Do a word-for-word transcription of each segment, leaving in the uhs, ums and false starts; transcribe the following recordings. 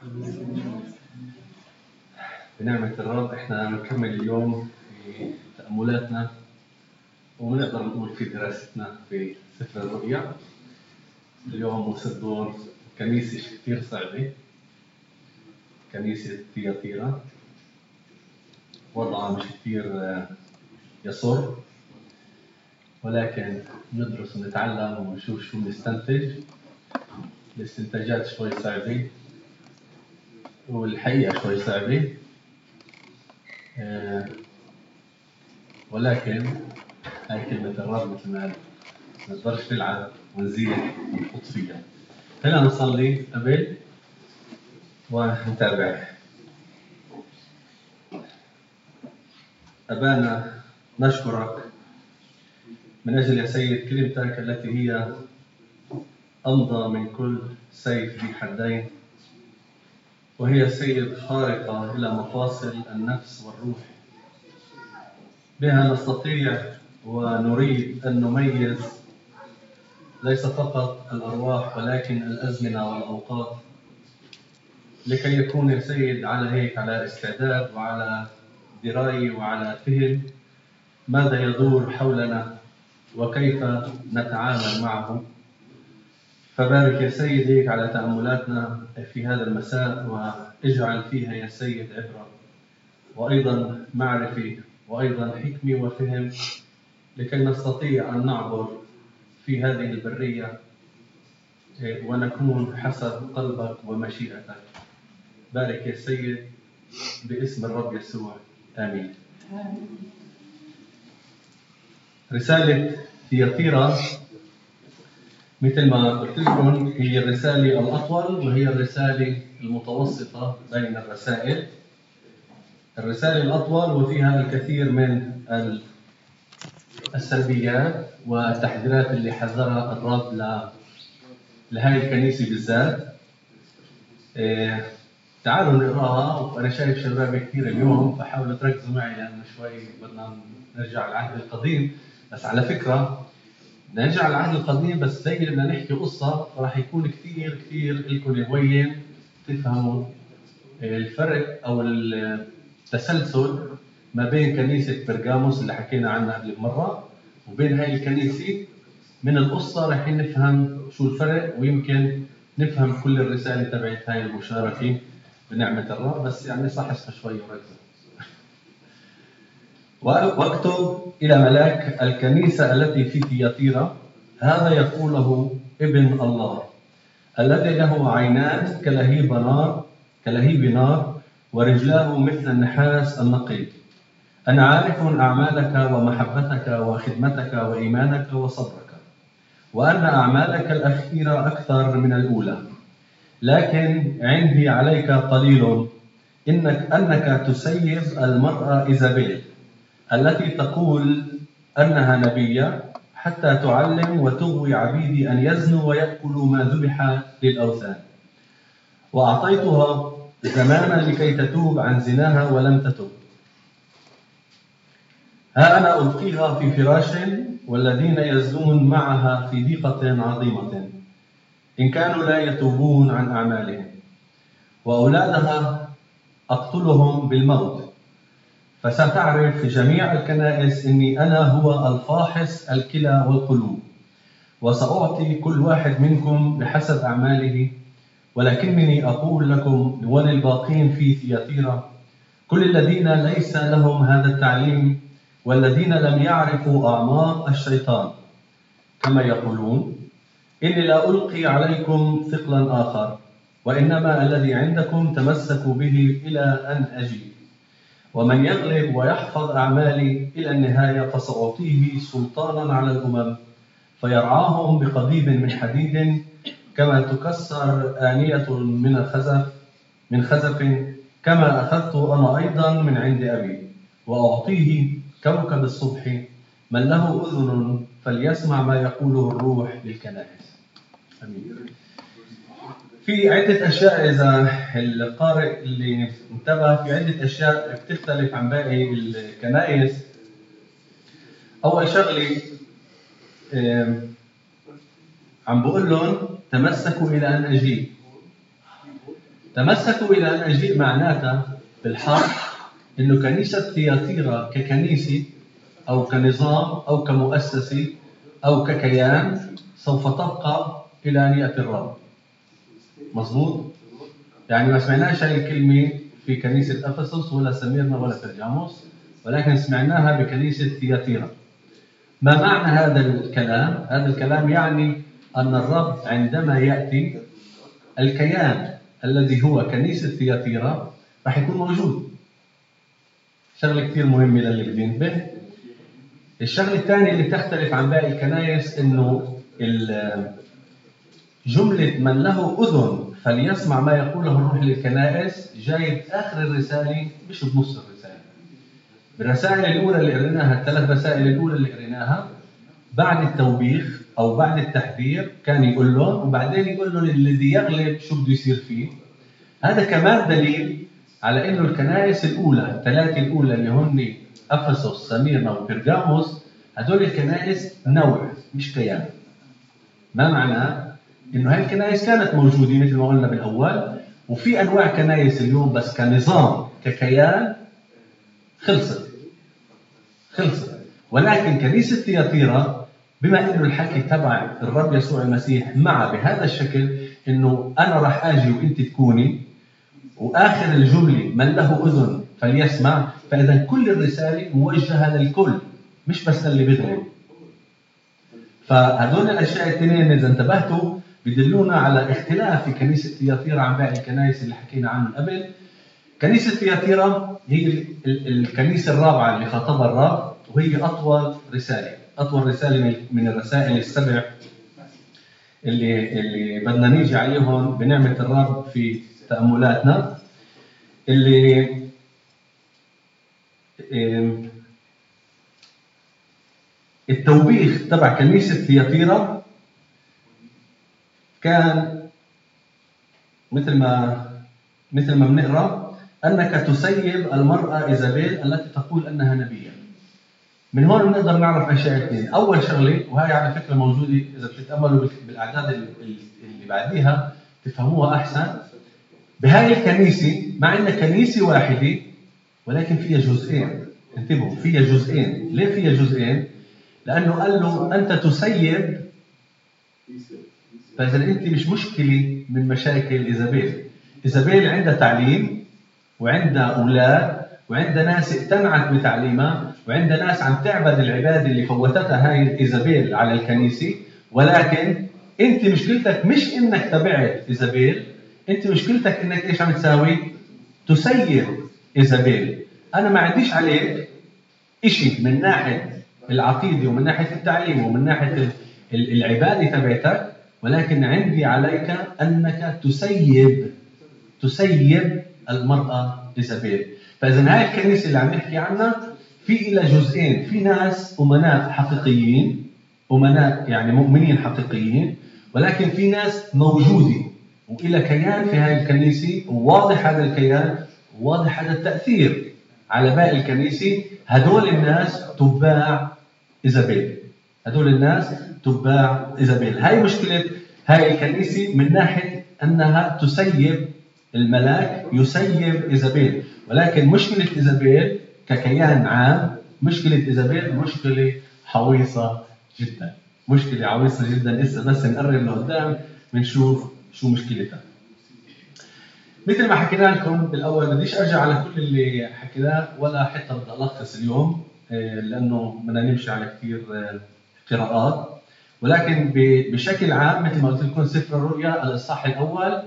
بنعمة الرب احنا بنكمل اليوم في تأملاتنا ونقدر نقول في دراستنا في سفر الرؤيا. اليوم وصدور كنيسة كثير صعبة، كنيسة تياتيرا، وضعها مش كثير يسر، ولكن ندرس ونتعلم ونشوف شو بنستنتج. الاستنتاجات شوي صعبة والحقيقة شوي صعبة، أه ولكن هاي كلمة الرب مثل ما قال، ما نقدرش نلعب ونزيد ونحط فيها. خلينا نصلي قبل ونتابع. أبانا نشكرك من أجل يا سيد كلمتك التي هي أمضى من كل سيف ذي حدين، وهي سيد خارقة إلى مفاصل النفس والروح. بها نستطيع ونريد أن نميز ليس فقط الأرواح ولكن الأزمنة والأوقات، لكي يكون يا سيد على هيك على استعداد وعلى دراية وعلى فهم ماذا يدور حولنا وكيف نتعامل معه. فبارك يا سيد هيك على تأملاتنا في هذا المساء، واجعل فيها يا سيد عبرة وأيضا معرفة وأيضا حكمة وفهم، لكي نستطيع أن نعبر في هذه البرية ونكون حسب قلبك ومشيئتك. بارك يا سيد باسم الرب يسوع، آمين. رسالة تياتيرا مثل ما قلت لكم هي الرسالة الأطول وهي الرسالة المتوسطة بين الرسائل. الرسالة الأطول وفيها الكثير من السلبيات والتحذيرات اللي حذرها الرب لهذه الكنيسة بالذات. إيه تعالوا نقراها، وأنا شايف شباب كثير اليوم فحاولوا تركزوا معي لأنه شوي بدنا نرجع العهد القديم. بس على فكرة نرجع العهد القديم بس زي بدنا نحكي قصة، راح يكون كثير كثير لكم يبين تفهموا الفرق أو التسلسل ما بين كنيسة برغاموس اللي حكينا عنها قبل مرة وبين هاي الكنيسة. من القصة راح نفهم شو الفرق، ويمكن نفهم كل الرسالة تبعت هاي المشاركة بنعمة الرب. بس يعني صحصح شوي وركزوا. واكتب إلى ملاك الكنيسة التي في تياتيرا، هذا يقوله ابن الله الذي له عينان كلهيب نار كلهيب نار ورجلاه مثل النحاس النقي. أنا عارف أعمالك ومحبتك وخدمتك وإيمانك وصبرك، وأن أعمالك الأخيرة أكثر من الأولى، لكن عندي عليك قليل، إنك أنك تسيب المرأة إيزابيل التي تقول أنها نبية، حتى تعلم وتغوي عبيدي أن يزنوا ويأكلوا ما ذبح للأوثان. وأعطيتها زمانا لكي تتوب عن زناها ولم تتب. ها أنا ألقيها في فراش، والذين يزنون معها في ضيقة عظيمة إن كانوا لا يتوبون عن أعمالهم. وأولادها أقتلهم بالموت. فستعرف في جميع الكنائس إني أنا هو الفاحص الكلى والقلوب، وسأعطي كل واحد منكم بحسب أعماله. ولكنني أقول لكم وللباقين في تياتيرا، كل الذين ليس لهم هذا التعليم والذين لم يعرفوا أعماق الشيطان كما يقولون، إني لا ألقي عليكم ثقلا آخر، وإنما الذي عندكم تمسكوا به إلى أن أجي. ومن يغلب ويحفظ أعمالي إلى النهاية فسأعطيه سلطانا على الأمم، فيرعاهم بقضيب من حديد كما تكسر آنية من الخزف من خزف، كما أخذت أنا أيضا من عند أبي. وأعطيه كوكب الصبح. من له أذن فليسمع ما يقوله الروح للكنائس. أمين. في عدة أشياء إذا القارئ اللي انتبه، في عدة أشياء بتختلف عن باقي الكنائس. أول شغلة عم بقول لهم تمسكوا إلى أن أجيب. تمسكوا بالأناجيل معناتها بالحرف إنه كنيسة ثياتيرا ككنيسة أو كنظام أو كمؤسسة أو ككيان سوف تبقى إلى أن يأتي الرب. مظبوط؟ يعني ما سمعناش هاي الكلمة في كنيسة أفسس ولا سميرنا ولا برجاموس، ولكن سمعناها بكنيسة ثياتيرا. ما معنى هذا الكلام؟ هذا الكلام يعني أن الرب عندما يأتي الكيان الذي هو كنيسة ثياتيرا راح يكون موجود. شغلة كثير مهمة للي بده ينتبه. الشغلة الثانية اللي تختلف عن باقي الكنائس إنه جملة من له أذن فليسمع ما يقوله الروح للكنائس جاي بآخر الرسالة مش بنص الرسالة. بالرسائل الأولى اللي قريناها، الثلاث رسائل الأولى اللي قريناها، بعد التوبيخ أو بعد التحذير كان يقول لهم، وبعدين يقول لهم الذي يغلب شو بده يصير فيه. هذا كمان دليل على إنه الكنائس الأولى، الثلاثة الأولى اللي هن أفسس سميرنا وبرجاموس، هدول الكنائس نوع مش كيان. ما معناه؟ إنه هاي الكنائس كانت موجودة مثل ما قلنا بالأول، وفي أنواع كنائس اليوم بس كنظام ككيان خلصت خلصت. ولكن كنيسة ثياتيرا بما إنه الحكي تبع الرب يسوع المسيح مع بهذا الشكل إنه أنا راح آجي وإنت تكوني، وآخر الجملة من له أذن فليسمع، فإذا كل الرسالة موجهة للكل مش بس للي بيغلب. فهذول الأشياء الاثنين إذا انتبهتوا بدلونا على اختلاف في كنيسة ثياتيرا عن باقي الكنائس اللي حكينا عنهم قبل. كنيسة ثياتيرا هي الكنيسة الرابعة اللي خاطبها الرب، وهي أطول رسالة أطول رسالة من الرسائل السبع اللي اللي بدنا نيجي عليهم بنعمة الرب في تأملاتنا. اللي التوبيخ تبع كنيسة ثياتيرا كان مثل ما مثل ما بنقرأ أنك تسيب المرأة إيزابيل التي تقول أنها نبية. من هون بنقدر نعرف أشياء اثنين. أول شغلة، وهي على فكرة موجودة إذا بتتأملوا بالأعداد اللي بعديها تفهموها أحسن. بهاي الكنيسة مع أن كنيسة واحدة ولكن فيها جزئين. انتبهوا، فيها جزئين. ليه فيها جزئين؟ لأنه قال له أنت تسيب. فإذا أنت مش مشكلة من مشاكل إيزابيل. إيزابيل عندها تعليم وعندها أولاد وعندها ناس اقتنعت بتعليمها وعندها ناس عم تعبد العبادة اللي فوتتها هاي إيزابيل على الكنيسة. ولكن أنت مشكلتك مش إنك تبعت إيزابيل، أنت مشكلتك إنك إيش عم تساوي؟ تسير إيزابيل. أنا ما عنديش عليك إشي من ناحية العقيدة ومن ناحية التعليم ومن ناحية العبادة تبعتك، ولكن عندي عليك أنك تسيب تسيب المرأة إيزابيل. فإذا هاي الكنيسة اللي عم نحكي عنها في إلى جزئين. في ناس أمناء حقيقيين، أمناء يعني مؤمنين حقيقيين، ولكن في ناس موجودة وإلى كيان في هاي الكنيسة، وواضح هذا الكيان وواضح هذا التأثير على باقي الكنيسة. هدول الناس تباع إيزابيل. هدول الناس تباع إيزابيل. هاي مشكلة هاي الكنيسة من ناحية أنها تسيب الملاك، يسيب إيزابيل. ولكن مشكلة إيزابيل ككيان عام، مشكلة إيزابيل مشكلة حويصة جدا، مشكلة عويصة جدا. لسه بس نقرب لقدام بنشوف شو مشكلتها. مثل ما حكينا لكم بالأول، بديش أرجع على كل اللي حكيناه ولا حتى بدي ألخص اليوم لأنه بدنا نمشي على كثير قراءات. ولكن بشكل عام مثل ما قلت لكم سفر الرؤيا الإصحاح الأول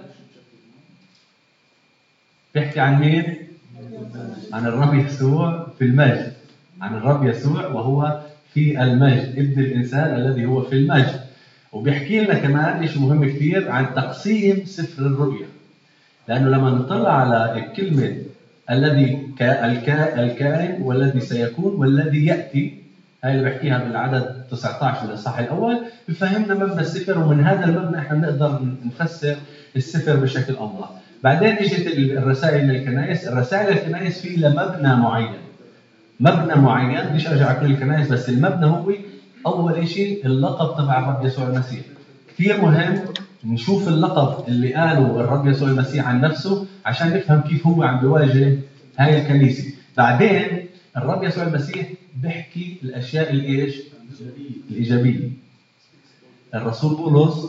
بيحكي عن مين؟ عن الرب يسوع في المجد. عن الرب يسوع وهو في المجد، ابن الإنسان الذي هو في المجد. وبيحكي لنا كمان شيء مهم كثير عن تقسيم سفر الرؤيا. لأنه لما نطلع على الكلمة الذي الكائن والذي سيكون والذي يأتي، هاي اللي بحكيها بالعدد تسعة عشر الإصحاح الأول، بفهمنا مبنى السفر، ومن هذا المبنى احنا نقدر نفسر السفر بشكل أوضح. بعدين اجت الرسائل للكنائس. الرسائل للكنائس في إلى مبنى معين، مبنى معين. ليش أرجع على كل الكنائس؟ بس المبنى هو أول شيء اللقب تبع الرب يسوع المسيح. كثير مهم نشوف اللقب اللي قاله الرب يسوع المسيح عن نفسه عشان نفهم كيف هو عم بيواجه هاي الكنيسة. بعدين الرب يسوع المسيح بيحكي الأشياء الإيش؟ الإيجابية. الرسول بولس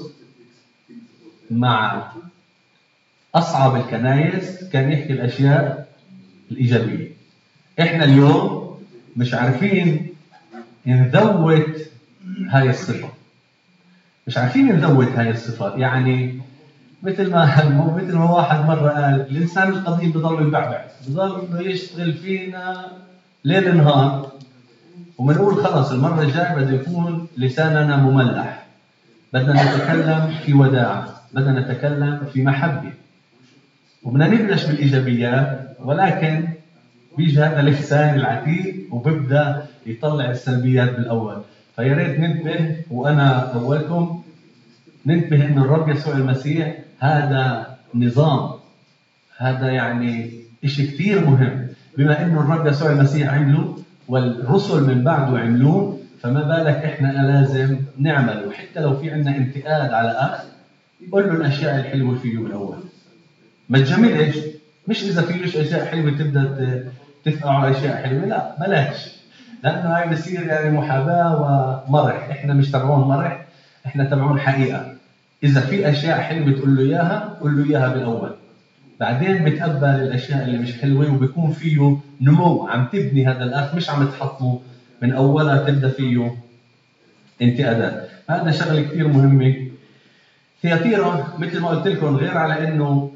مع أصعب الكنائس كان يحكي الأشياء الإيجابية. إحنا اليوم مش عارفين نذوت هاي الصفة، مش عارفين نذوت هاي الصفات. يعني مثل ما مثل ما واحد مرة قال الإنسان القديم بضل يبعبع، بضل يشتغل فينا ليل نهار، وبنقول خلص المرة الجاية بده يكون لساننا مملح، بدنا نتكلم في وداع، بدنا نتكلم في محبة، وبدنا نبلش بالإيجابيات. ولكن بيجي هذا اللسان العتيق وببدأ يطلع السلبيات بالأول. فيا ريت ننتبه، وأنا أولكم ننتبه إن الرب يسوع المسيح هذا نظام، هذا يعني إشي كتير مهم. بما إنه الرب يسوع المسيح عمله والرسل من بعده عملوه، فما بالك إحنا لازم نعمله. حتى لو في عنا انتقاد على أخ، قل له الأشياء الحلوة فيه بالأول، ما تجملش. مش إذا فيش أشياء حلوة تبدأ تفقعوا أشياء حلوة، لا بلاش، لأنه هاي بصير يعني محاباة ومرح. إحنا مش تبعون مرح، إحنا تبعون حقيقة. إذا في أشياء حلوة تقول له إياها، قل له إياها بالأول، بعدين بتقبل الأشياء اللي مش حلوة، وبيكون فيه نمو، عم تبني هذا الأخ، مش عم تحطمه من أولها تبدأ فيه انتقادات. هذا شغلة كتير مهمة. ثياتيرا مثل ما قلت لكم، غير على إنه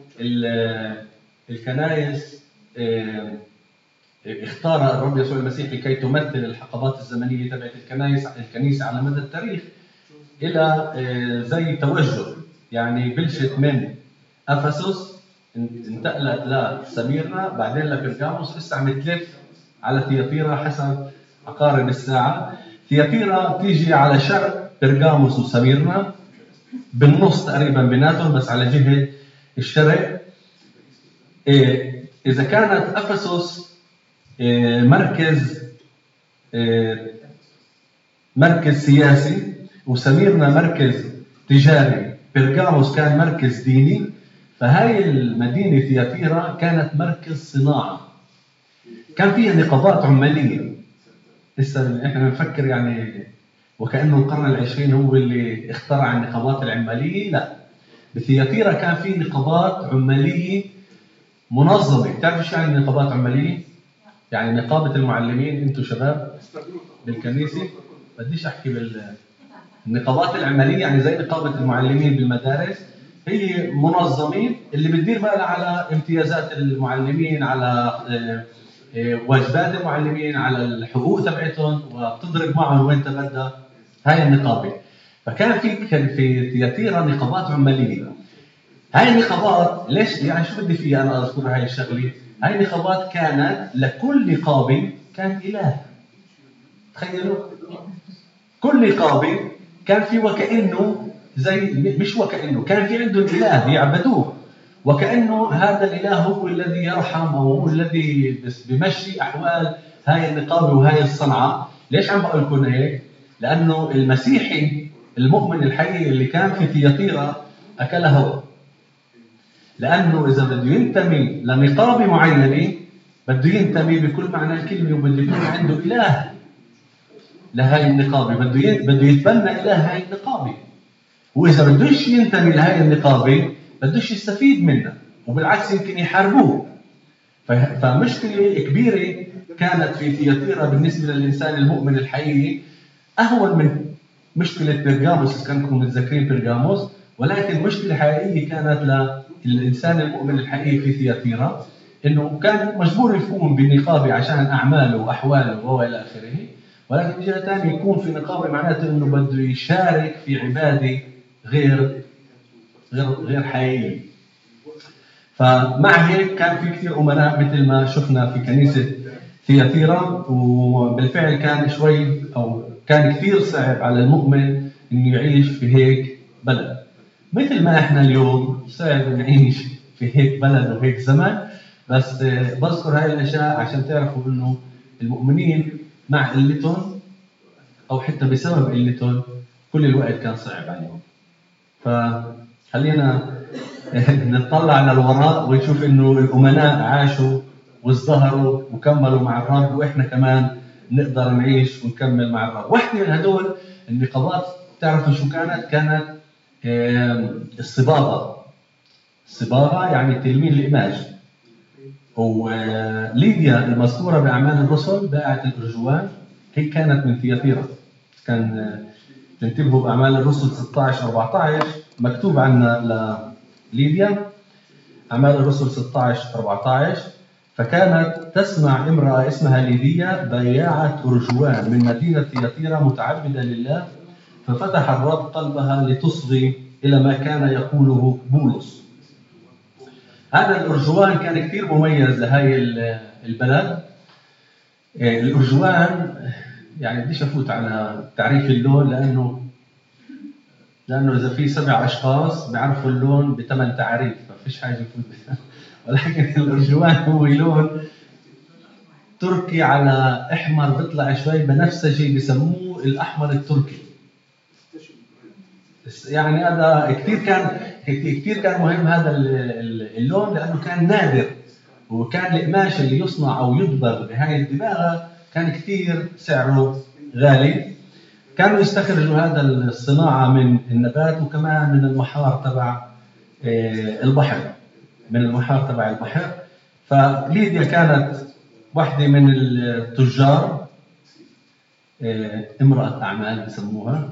الكنائس اختار الرب يسوع المسيح لكي تمثل الحقبات الزمنية تبعت الكنائس الكنيسة على مدى التاريخ إلى زي توجه. يعني بلشت من أفسس، انتقلت لسميرنا، بعدين لبرغاموس، لسه عم تلف على ثياتيرا حسب عقارب الساعة. ثياتيرا تيجي على شرق برغاموس وسميرنا، بالنص تقريبا بيناتهم، بس على جهة الشرق. إذا كانت أفسس مركز مركز سياسي، وسميرنا مركز تجاري، برغاموس كان مركز ديني، فهاي المدينة ثياتيرا كانت مركز صناعة، كان فيها نقابات عمالية. لسه احنا بنفكر يعني وكأنه القرن العشرين هو اللي اخترع النقابات العمالية، لا، بثياتيرا كان في نقابات عمالية منظمة. بتعرفوا شو يعني نقابات عمالية؟ يعني نقابة المعلمين، انتم شباب بالكنيسة، بديش احكي بالنقابات العمالية، يعني زي نقابة المعلمين بالمدارس، هي منظمين اللي بتدير بالها على امتيازات المعلمين، على واجبات المعلمين، على الحقوق تبعتهم، وبتضرب معهم وين بدها. هاي النقابة. فكان في كان في ثياتيرا نقابات عمالية. هاي النقابات ليش يعني شو بدي فيها انا اذكر هاي الشغله؟ هاي النقابات كانت لكل نقابه كان اله. تخيلوا، كل نقابه كان في وكانه زي مش وكانه كان في عندهم اله يعبدوه، وكانه هذا الاله هو الذي يرحم، او هو الذي بمشي احوال هاي النقابه وهاي الصنعه. ليش عم بقول لكم هيك؟ لانه المسيحي المؤمن الحقيقي اللي كان في ثياتيرا اكل هوى، لأنه إذا بده ينتمي لنقابة معينة بده ينتمي بكل معنى الكلمة، وبده يكون عنده إله لهاي النقابة، بده بده يتبنى إله هاي النقابة. وإذا بدوش ينتمي لهاي النقابة بدوش يستفيد منها، وبالعكس يمكن يحاربوه. فمشكلة كبيرة كانت في ثياتيرا بالنسبة للإنسان المؤمن الحقيقي، أهون من مشكلة برغاموس، كانكم متذكرين برغاموس، ولكن مشكلة حقيقية كانت للإنسان المؤمن الحقيقي في ثياتيرا، إنه كان مجبور يقوم بنقابة عشان أعماله وأحواله وإلى آخره، ولكن من جهة ثانية يكون في نقابة معناته إنه بده يشارك في عبادة غير غير غير حقيقية. فمع هيك كان في كثير أمناء مثل ما شفنا في كنيسة ثياتيرا، وبالفعل كان شوي أو كان كثير صعب على المؤمن إنه يعيش في هيك بلد، مثل ما إحنا اليوم صعب نعيش في هيك بلد وهيك زمن. بس بذكر هاي الأشياء عشان تعرفوا إنه المؤمنين مع قلتهم أو حتى بسبب قلتهم كل الوقت كان صعب عليهم. ف خلينا نطلع للوراء ونشوف انه الامناء عاشوا وازدهروا وكملوا مع الرب، واحنا كمان نقدر نعيش ونكمل مع الرب. واحده من هدول النقابات تعرفوا شو كانت؟ كانت الصباغه. الصباغه يعني تلميذ القماش. وليديا المذكوره باعمال الرسل باعت الارجوان، هي كانت من ثياتيرا. كان تنتبهوا باعمال الرسل ستة عشر أربعة عشر مكتوب عنها ليديا، اعمال الرسل ستة عشر أربعة عشر. فكانت تسمع امراه اسمها ليديا بياعه ارجوان من مدينه ثياتيرا متعبده لله، ففتح الرب قلبها لتصغي الى ما كان يقوله بولس. هذا الارجوان كان كثير مميز لهي البلد. الارجوان يعني بديش افوت على تعريف اللون، لانه لانه اذا في سبع اشخاص بيعرفوا اللون بثمان تعريف، ففيش حاجه يفوت ولكن الارجوان هو لون تركي على احمر بيطلع شوي بنفسجي، بسموه الاحمر التركي. يعني هذا كثير كان كثير كان مهم هذا اللون، لانه كان نادر، وكان القماش اللي يصنع او يدبغ بهاي الدباغه كان كثير سعره غالي. كانوا يستخرجوا هذا الصناعه من النبات، وكمان من المحار تبع البحر، من المحار تبع البحر. فليديا كانت واحده من التجار، امراه اعمال بسموها.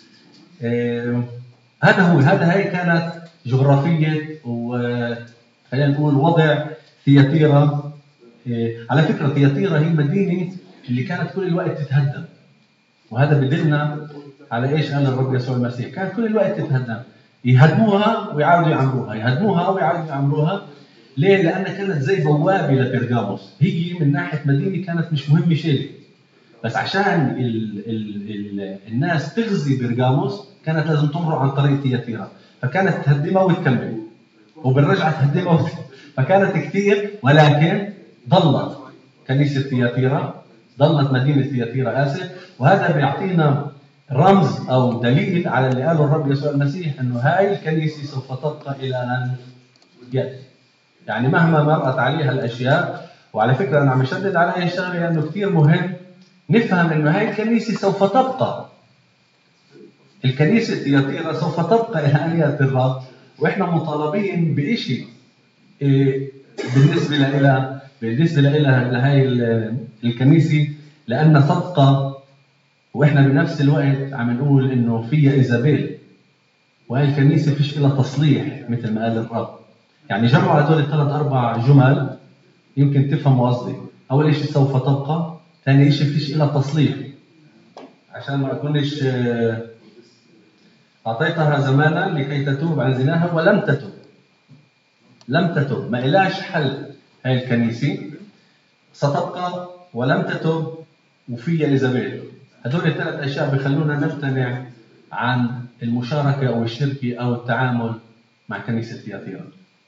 هذا هو هذا هي كانت جغرافيه وخلينا نقول وضع ثياتيرا. على فكره ثياتيرا هي المدينه اللي كانت كل الوقت تتهدم، وهذا بدلنا على ايش قال الرب يسوع المسيح. كانت كل الوقت تتهدم، يهدموها ويعاودوا يعمروها، يهدموها ويعاودوا يعمروها. ليه؟ لانها كانت زي بوابه لبرغاموس. هي من ناحيه مدينه كانت مش مهمه شيء، بس عشان ال ال ال الناس تغزي برغاموس كانت لازم تمر عن طريق ثياتيرا، فكانت تهدمها وتكمل وبالرجعه تهدمها وت... فكانت كثير. ولكن ضلت كنيسه ثياتيرا، ضلت مدينه ثياتيرا اسف. وهذا بيعطينا رمز او دليل على اللي قاله الرب يسوع المسيح، انه هاي الكنيسه سوف تبقى الى ان ياتي. يعني مهما مرت عليها الاشياء. وعلى فكره انا عم بشدد على هاي الشغله لانه كثير مهم نفهم انه هاي الكنيسه سوف تبقى. الكنيسه ثياتيرا سوف تبقى الى ان ياتي الرب، واحنا مطالبين بشيء بالنسبه لها بالنسبه لها لهي الكنيسه، لانها تبقى. واحنا بنفس الوقت عم نقول انه فيها ايزابيل، وهي الكنيسه فيش لها تصليح مثل ما قال الرب. يعني جمعوا هدول الثلاث اربع جمل يمكن تفهموا قصدي. اول شيء سوف تبقى، ثاني شيء فيش لها تصليح، عشان ما اكونش اعطيتها زمانا لكي تتوب عن زناها ولم تتوب. لم تتوب، ما إلاش حل. هاي الكنيسة ستبقى ولم تتوب وفيها إيزابيل. هدول الثلاث أشياء بخلونا نمتنع عن المشاركة أو الشركة أو التعامل مع كنيسة ثياتيرا.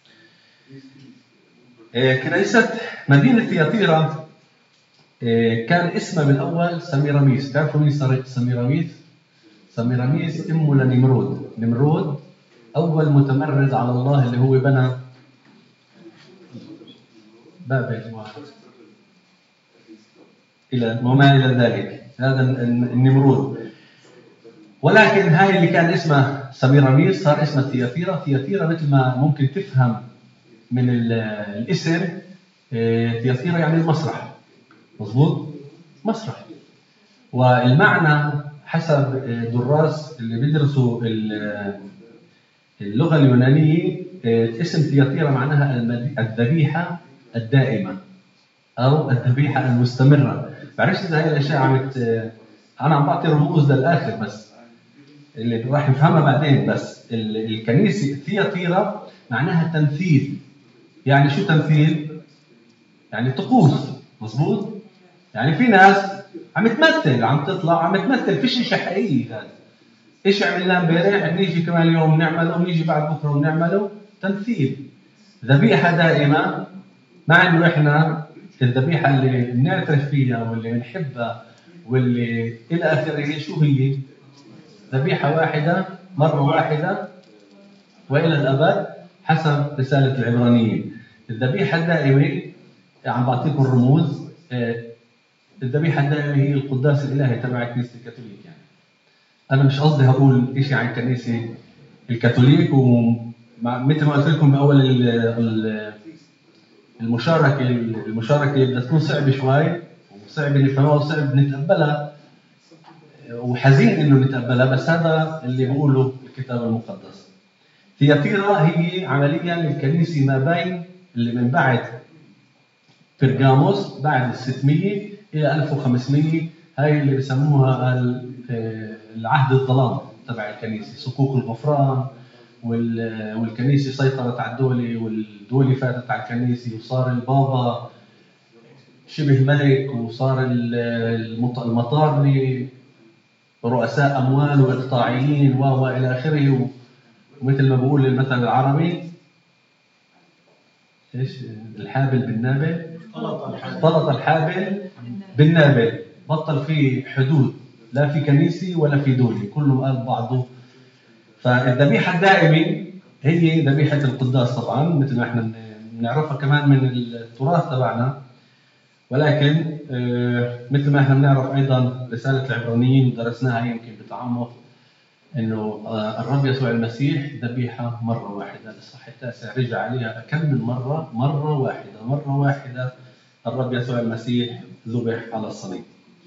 كنيسة مدينة ثياتيرا كان اسمها بالأول سميراميس. تعرفوا مين سميراميس؟ سميراميس أمه لنمرود. نمرود أول متمرد على الله اللي هو بنى بابل إلى وما إلى ذلك، هذا النمرود. ولكن هاي اللي كان اسمها سميراميس صار اسمها ثياتيرا. ثياتيرا مثل ما ممكن تفهم من الاسم، ثياتيرا يعني المسرح. مظبوط؟ مسرح. والمعنى حسب دراس اللي بيدرسوا اللغة اليونانية، اسم ثياتيرا معناها الذبيحة الدائمة أو الذبيحة المستمرة. بعرفش إذا هاي الأشياء عمت أنا عم بعطي رموز للآخر بس اللي راح نفهمها بعدين. بس الكنيسة ثياتيرا معناها تمثيل. يعني شو تمثيل؟ يعني طقوس. مظبوط؟ يعني في ناس عم تمثل، عم تطلع عم تمثل، فيش شيء حقيقي. هذا إيش عملناه امبارح بنيجي كمان اليوم نعمله، ونيجي بعد بكرة ونعمله. تمثيل، ذبيحة دائمة. مع إنه إحنا الذبيحة اللي بنعترف فيها واللي بنحبها واللي إلى آخره شو هي؟ ذبيحة واحدة مرة واحدة وإلى الأبد حسب رسالة العبرانيين. الذبيحة الدائمة عم بعطيكم الرموز. الذبيحة الدائمة هي القداس الإلهي تبع الكنيسة الكاثوليك. يعني أنا مش قصدي هقول إشي عن الكنيسة الكاثوليك، ومثل ما قلت لكم بأول المشاركة المشاركة بدها تكون صعبة شوي، وصعب نفهمها وصعب نتقبلها، وحزين إنه نتقبلها، بس هذا اللي بقوله الكتاب المقدس. ثياتيرا هي عمليا الكنيسة ما بين اللي من بعد برغاموس بعد الستمية إلى ألف وخمسمية، هاي اللي بسموها العهد الظلام تبع الكنيسة، صكوك الغفران، والكنيسة سيطرت على الدولة، والدولة فاتت على الكنيسة، وصار البابا شبه ملك، وصار المطار لرؤساء أموال وإقطاعيين وإلى آخره. ومثل ما بقول المثل العربي، إيش الحابل بالنابل، طلط الحابل بالنابل، بطل في حدود، لا في كنيسة ولا في دولة، كله قال بعضه. فالذبيحة الدائمة هي ذبيحة القداس طبعا، مثل ما احنا بنعرفها كمان من التراث تبعنا، ولكن مثل ما احنا بنعرف أيضا رسالة العبرانيين ودرسناها يمكن بتعمق، إنه الرب يسوع المسيح ذبيحة مرة واحدة. الإصحاح التاسع رجع عليها كم من مرة، مرة واحدة مرة واحدة الرب يسوع المسيح ذبح على الصليب.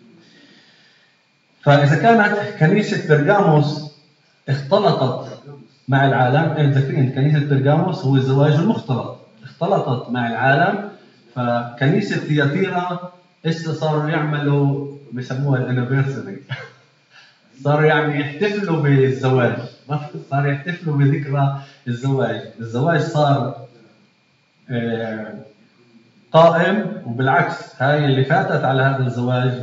فإذا كانت كنيسة برغاموس اختلطت مع العالم، ذاكرين كنيسة برغاموس هو الزواج المختلط، اختلطت مع العالم، فكنيسة ثياتيرا إسا صاروا يعملوا بسموها الانيفرساري، صاروا يعني يحتفلوا بالزواج، صار يحتفلوا بذكرى الزواج. الزواج صار قائم، وبالعكس هاي اللي فاتت على هذا الزواج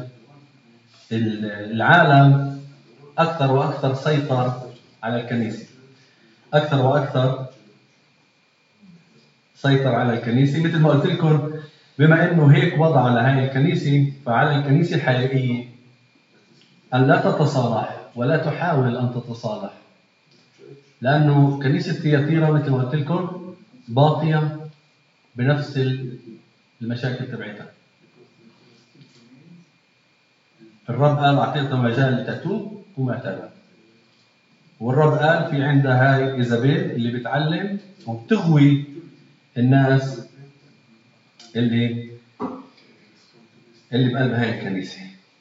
العالم أكثر وأكثر سيطر على الكنيسة، أكثر وأكثر سيطر على الكنيسة. مثل ما قلت لكم، بما إنه هيك وضع على هاي الكنيسة، فعلى الكنيسة الحقيقية أن لا تتصالح ولا تحاول أن تتصالح، لأنه كنيسة ثياتيرا مثل ما قلت لكم باقية بنفس المشاكل تبعتها. الرب قال أعطيتها مجال تتوب وما تابت، والرب قال في عندها هاي إيزابيل اللي بتعلم وبتغوي الناس اللي اللي بقلب هاي الكنيسة.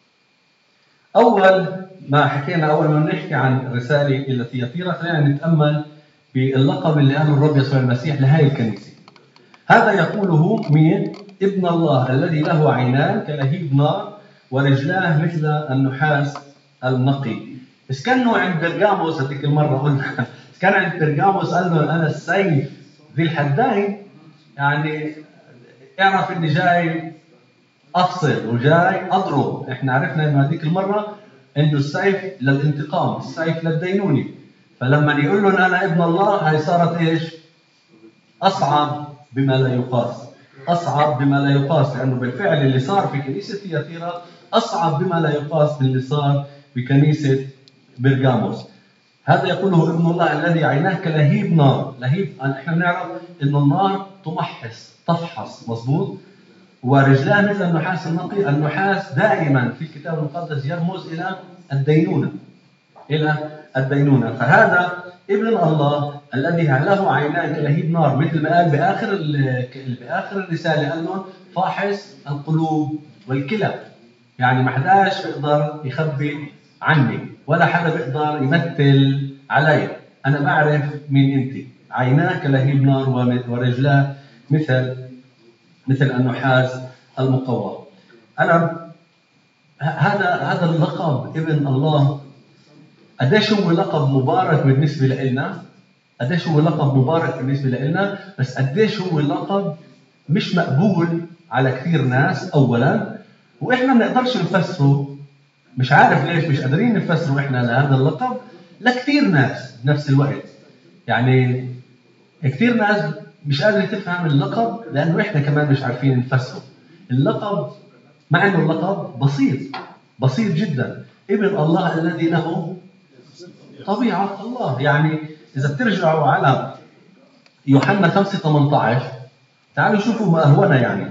أول ما حكينا، أول ما نحكي عن رسالة إلى ثياتيرا، خلينا نتأمل باللقب اللي قاله الرب يسوع المسيح لهاي الكنيسة. هذا يقوله مين؟ ابن الله الذي له عينان كلهيب نار ورجلاه مثل النحاس النقي. إذا كانوا عند برغاموس هذيك المرة قلنا، كان عند برغاموس قال له أنا السيف ذي الحدين، يعني اعرف إني جاي أفصل وجاي أضرب. إحنا عرفنا إنه هذيك المرة إنه السيف للانتقام، السيف للدينونة. فلما يقول له أنا ابن الله، هاي صارت إيش؟ أصعب بما لا يقاس، أصعب بما لا يقاس، لأنه بالفعل اللي صار في كنيسة ثياتيرا أصعب بما لا يقاس من اللي صار بكنيسة برغاموس. هذا يقوله ابن الله الذي عيناه كلهيب نار. لهيب احنا بنعرف انه النار تمحص تفحص، مظبوط. ورجلاه مثل النحاس النقي. النحاس دائما في الكتاب المقدس يرمز الى الدينونه، الى الدينونه. فهذا ابن الله الذي له عينان كلهيب نار، مثل ما قال باخر باخر الرساله، قال لهم فاحص القلوب والكلى. يعني ما حداش بيقدر يخبي عني، ولا حدا بيقدر يمثل علي. أنا بعرف مين أنت. عيناه كلهيب نار ورجلاه مثل مثل النحاس المقوى. أنا هذا هذا اللقب ابن الله قديش هو لقب مبارك بالنسبة لنا، قديش هو لقب مبارك بالنسبة لنا، بس قديش هو لقب مش مقبول على كثير ناس أولا، وإحنا ما نقدرش نفسره. مش عارف ليش مش قادرين نفسره إحنا لهذا اللقب لكثير ناس بنفس الوقت. يعني كثير ناس مش قادرة تفهم اللقب لأنه إحنا كمان مش عارفين نفسره. اللقب مع إنه اللقب بسيط بسيط جدا، ابن الله الذي له طبيعة الله. يعني إذا بترجعوا على يوحنا خمسة ثمانية عشر تعالوا شوفوا ما أهونه يعني.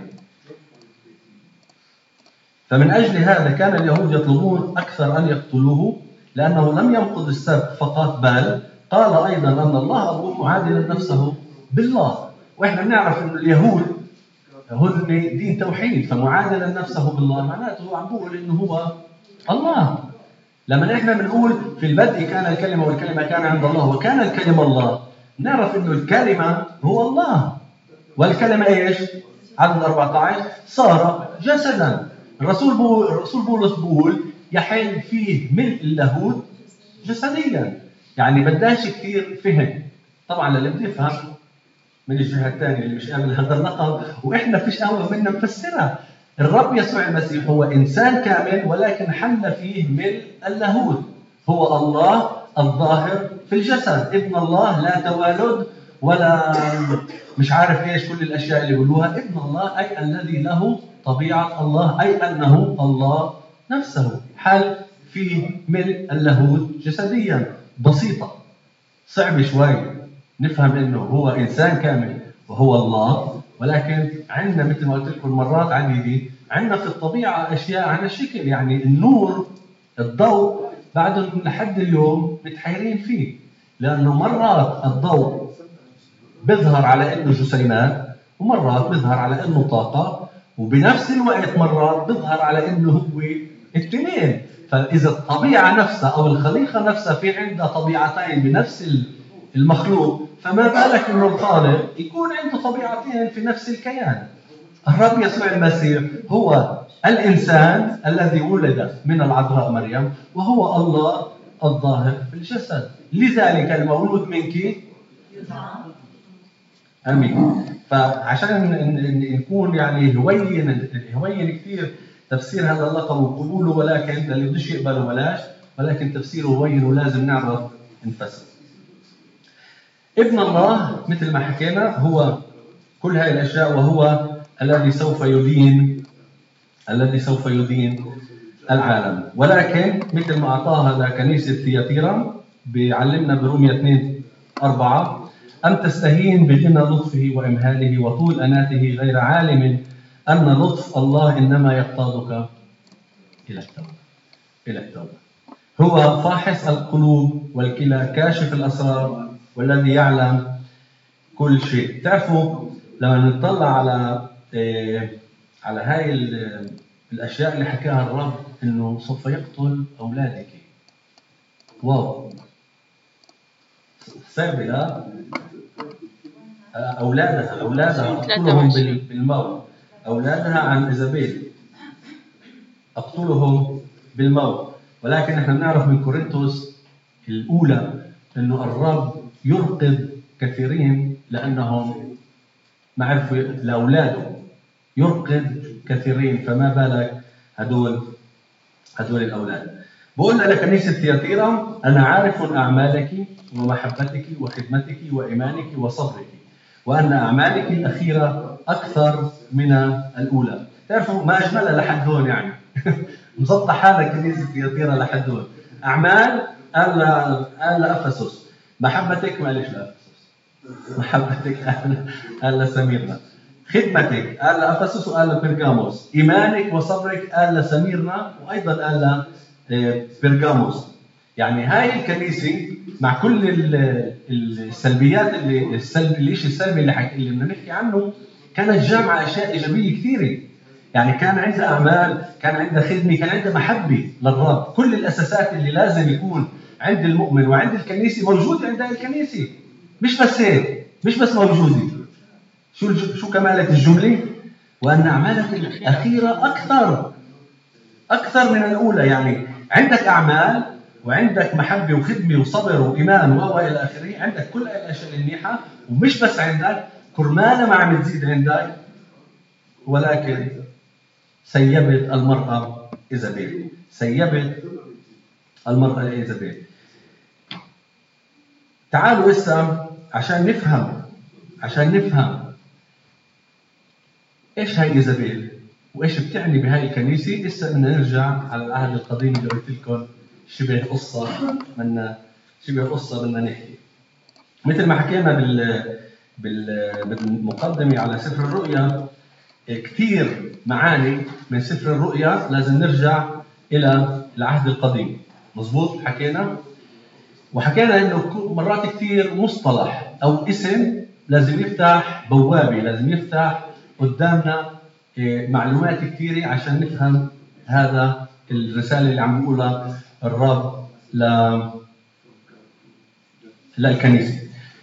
فمن أجل هذا كان اليهود يطلبون أكثر أن يقتلوه لأنه لم ينقض السبت فقط بل قال أيضا أن الله أبوه معادلا نفسه بالله. وإحنا بنعرف أن اليهود هن دين توحيد، فمعادلا نفسه بالله معناته هو عم بيقول إنه هو الله. لما إحنا بنقول في البدء كان الكلمة والكلمة كان عند الله وكان الكلمة الله، نعرف إنه الكلمة هو الله والكلمة إيش؟ عدد أربعة عشر صار جسدا. الرسول بول الرسول بولس بيقول يحل فيه ملء اللاهوت جسديا، يعني بداش كثير فهم. طبعا اللي بده يفهم من الجهه الثانيه اللي مش قابل هذا اللقب واحنا فيش قوي بدنا نفسرها. الرب يسوع المسيح هو انسان كامل ولكن حل فيه ملء اللاهوت، هو الله الظاهر في الجسد، ابن الله، لا توالد ولا مش عارف ايش كل الاشياء اللي يقولوها. ابن الله اي الذي له طبيعه الله، اي انه الله نفسه حل فيه ملء اللاهوت جسديا. بسيطه، صعب شوي نفهم انه هو انسان كامل وهو الله، ولكن عندنا مثل ما قلت لكم مرات عديده عندنا في الطبيعه اشياء عن الشكل. يعني النور، الضوء بعدهم لحد اليوم متحيرين فيه، لانه مرات الضوء بيظهر على انه جسيمات ومرات بيظهر على انه طاقه، وبنفس الوقت مرات بيظهر على انه هو الاثنين. فاذا الطبيعه نفسها او الخليقه نفسها في عندها طبيعتين بنفس المخلوق، فما بالك انه الخالق يكون عنده طبيعتين في نفس الكيان. الرب يسوع المسيح هو الانسان الذي ولد من العذراء مريم وهو الله الظاهر في الجسد، لذلك المولود منك امين. فعشان نكون يعني هوين هوين كثير تفسير هذا اللقب وقبوله، ولكن اللي بدوش يقبله بلاش، ولكن تفسيره هوين ولازم نعرف نفسر. ابن الله مثل ما حكينا هو كل هذه الاشياء، وهو الذي سوف يدين الذي سوف يدين العالم. ولكن مثل ما اعطاها لكنيسه ثياتيرا بيعلمنا برومية اثنين أربعة أم تستهين بغنى لطفه وإمهاله وطول أناته غير عالم أن لطف الله إنما يقتادك إلى التوبة إلى التوبة. هو فاحص القلوب والكلى، كاشف الأسرار، والذي يعلم كل شيء. تعرفوا لما نطلع على إيه على هاي الأشياء اللي حكاها الرب إنه سوف يقتل أولادك، واو صعبة لا؟ أولادها أولادها أقتلهم بالموت، أولادها عن إيزابيل أقتلهم بالموت. ولكن نحن نعرف من كورنثوس الأولى إنه الرب يرقب كثيرين لأنهم ما عرفوا لأولاده، يرقب كثيرين، فما بالك هدول هدول الأولاد. بقول لكنيسة ثياتيرا أنا عارف أعمالك ومحبتك وخدمتك وإيمانك وصبرك، وأن أعمالك الأخيرة أكثر من الأولى. تعرفوا ما أجملها لحد هون، يعني مزبط حالة كنيسة ثياتيرا لحد هون. أعمال قال قال لأفسس، محبتك ما قالش لأفسس، محبتك قال قال لسميرنا، خدمتك قال لأفسس وقال لبرغاموس، إيمانك وصبرك قال لسميرنا وأيضا قال لبرغاموس. يعني هاي الكنيسة مع كل السلبيات اللي السلبي الشيء السلبي اللي حكي اللي بدنا نحكي عنه، كانت جامعة أشياء إيجابية كثيرة. يعني كان عندها أعمال، كان عندها خدمة، كان عندها محبة للرب. كل الأساسات اللي لازم يكون عند المؤمن وعند الكنيسة موجودة عند الكنيسة. مش بس هيك، مش بس موجودة، شو شو كمالة الجملة؟ وأن أعمالك الأخيرة أكثر أكثر من الأولى. يعني عندك أعمال وعندك محبة وخدمة وصبر وإيمان وإلى آخره، عندك كل الأشياء المنيحة، ومش بس عندك كرمالها ما عم تزيد عندك، ولكن سيبت المرأة إيزابيل، سيبت المرأة إيزابيل. تعالوا إسا عشان نفهم عشان نفهم إيش هاي إيزابيل وإيش بتعني بهاي الكنيسة. إسا بدنا نرجع على العهد القديم اللي قلت لكم شبه قصة بدنا شبه قصة بدنا نحكي. مثل ما حكينا بال بالمقدمة على سفر الرؤيا، كثير معاني من سفر الرؤيا لازم نرجع إلى العهد القديم. مظبوط حكينا، وحكينا إنه مرات كثير مصطلح أو اسم لازم يفتح بوابة، لازم يفتح قدامنا معلومات كثيرة عشان نفهم هذا الرسالة اللي عم يقولها الرب ل للكنيسة.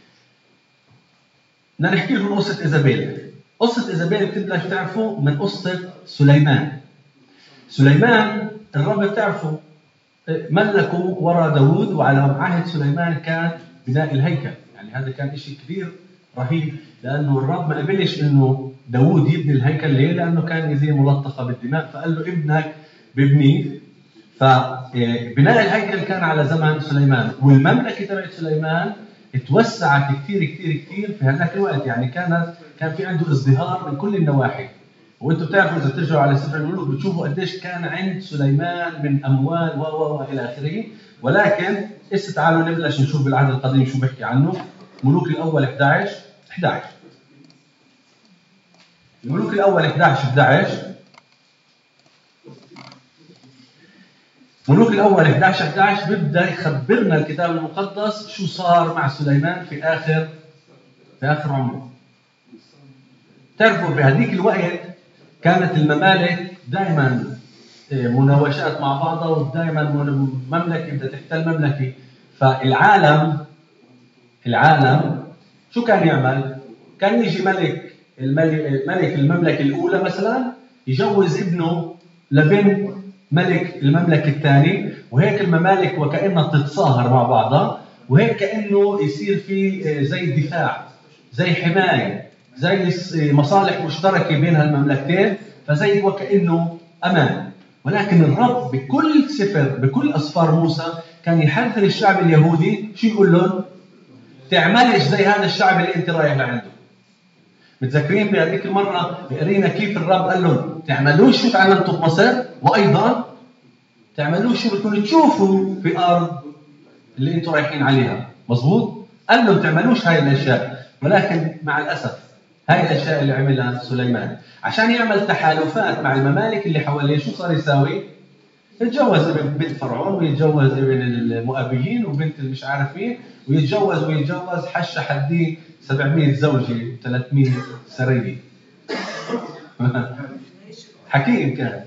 بدنا نحكي لكم قصة إيزابيل. قصة إيزابيل بتبلش تعرفوا من قصة سليمان. سليمان الرب بتعرفوا ملكوا وراء داود، وعلى عهد سليمان كان بناء الهيكل. يعني هذا كان إشي كبير رهيب، لأنه الرب ما قبلش إنه داود يبني الهيكل. ليه؟ لأنه كان يزيه ملطخة بالدماء، فقال له ابنك ببنيه. فبناء الهيكل كان على زمن سليمان، والمملكة تبعت سليمان توسعت كثير كثير كثير في هذاك الوقت. يعني كانت كان في عنده ازدهار من كل النواحي. وانتم بتعرفوا اذا ترجعوا على سفر الملوك بتشوفوا قديش كان عند سليمان من اموال و و الى اخره. ولكن هسه تعالوا نبلش نشوف بالعهد القديم شو بحكي عنه. ملوك الاول احد عشر احد عشر الملوك الاول احد عشر احد عشر ملوك الاول احد عشر احد عشر بيبدا يخبرنا الكتاب المقدس شو صار مع سليمان في اخر في اخر عمره. تعرفوا بهذيك الوقت كانت الممالك دائما مناوشات مع بعضها، ودائما مملكه بدها تحتل مملكه. فالعالم العالم شو كان يعمل؟ كان يجي ملك الملك ملك المملكه الاولى مثلا يجوز ابنه لبنت ملك المملكه الثاني، وهيك الممالك وكانها تتصاهر مع بعضها، وهيك كانه يصير في زي دفاع، زي حمايه، زي مصالح مشتركه بين هالمملكتين، فزي وكانه امان. ولكن الرب بكل سفر بكل اسفار موسى كان يحذر الشعب اليهودي. شو يقول لهم؟ تعملش زي هذا الشعب اللي انت رايح لعنده. متذكرين بهذيك المره قرينا كيف الرب قال لهم تعملوش شو تعلمتوا بمصر، وايضا تعملوش شو بدكم تشوفوا في ارض اللي انتم رايحين عليها. مزبوط؟ قال لهم تعملوش هاي الاشياء. ولكن مع الاسف هاي الاشياء اللي عملها سليمان عشان يعمل تحالفات مع الممالك اللي حواليه، شو صار يساوي؟ يتجوز ابن بنت فرعون، ويتجوز ابن المؤابيين وبنت مش عارف مين، ويتجوز ويتجوز حش حديه سبعمية زوجه ثلاثمية سريه. حكيم كان.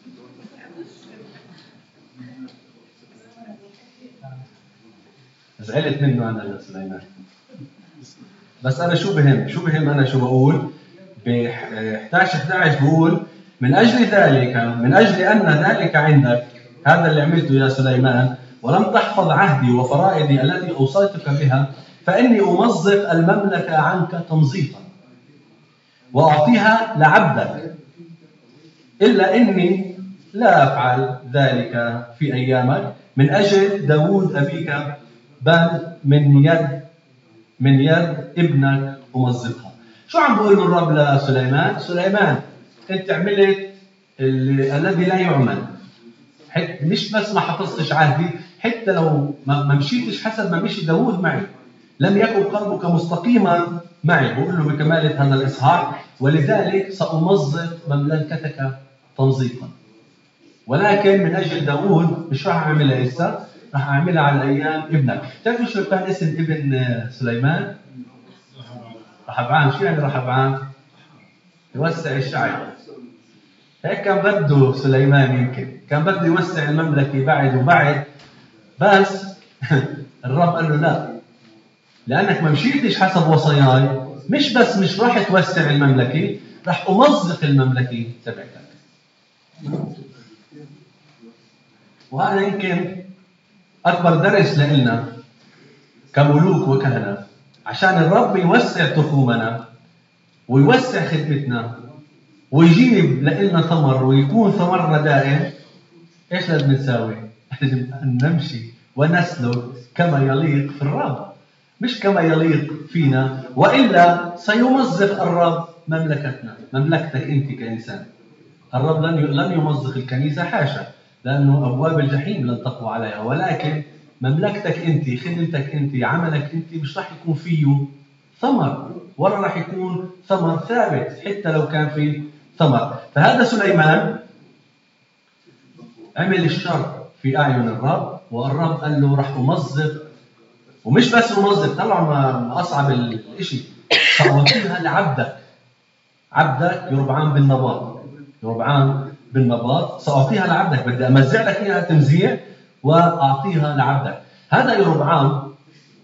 زعلت منه انا لسليمان. بس انا شو بهم شو بهم انا شو بقول ب احد عشر احد عشر بقول من اجل ذلك من اجل ان ذلك عندك هذا اللي عملته يا سليمان، ولم تحفظ عهدي وفرائضي التي اوصيتك بها، فاني امزق المملكه عنك تمزيقا واعطيها لعبدك، الا اني لا افعل ذلك في ايامك من اجل داود ابيك، بل من يد من يد ابنك أمزقها. شو عم بقول الرب لسليمان؟ سليمان انت عملت الذي لا يعمل. مش بس ما حفظتش عهدي، حتى لو ما مشيتش حسب ما مشي داود معي، لم يكن قلبك مستقيما معي. بقول له بكمالة هذا الإصحاح ولذلك سأمزق مملكتك تمزيقا. ولكن من أجل داود مش راح أعملها لسه، راح أعملها على أيام ابنك. تعرفوا شو كان اسم ابن سليمان؟ رحبعام. شو يعني رحبعام؟ يوسع الشعب. هيك كان بده سليمان، يمكن كان بده يوسع المملكة بعد وبعد، بس الرب قال له لا، لأنك ما مشيتش حسب وصاياي، مش بس مش راح توسع المملكة، راح أمزق المملكة تبعتك. وهذا يمكن أكبر درس لنا كملوك وكهنة، عشان الرب يوسع تخومنا ويوسع خدمتنا ويجيب لنا ثمر ويكون ثمرنا دائم. إيش لازم نساوي؟ لازم نمشي ونسلك كما يليق في الرب، مش كما يليق فينا، وإلا سيمزق الرب مملكتنا، مملكتك أنت كإنسان. الرب لن لن يمزق الكنيسة، حاشا، لأنه أبواب الجحيم لن تقوى عليها، ولكن مملكتك انت، خدمتك انت، عملك انت مش راح يكون فيه ثمر، ولا راح يكون ثمر ثابت حتى لو كان في ثمر. فهذا سليمان عمل الشر في أعين الرب، والرب قال له راح أمظق، ومش بس أمظق، طلع ما أصعب الإشي، سأعطيها لعبدك، عبدك يربعام بن نباط، يربعام بن نباط سأعطيها لعبدك، بدي أمزع لك إياها تمزيع وأعطيها لعبدك. هذا يربعام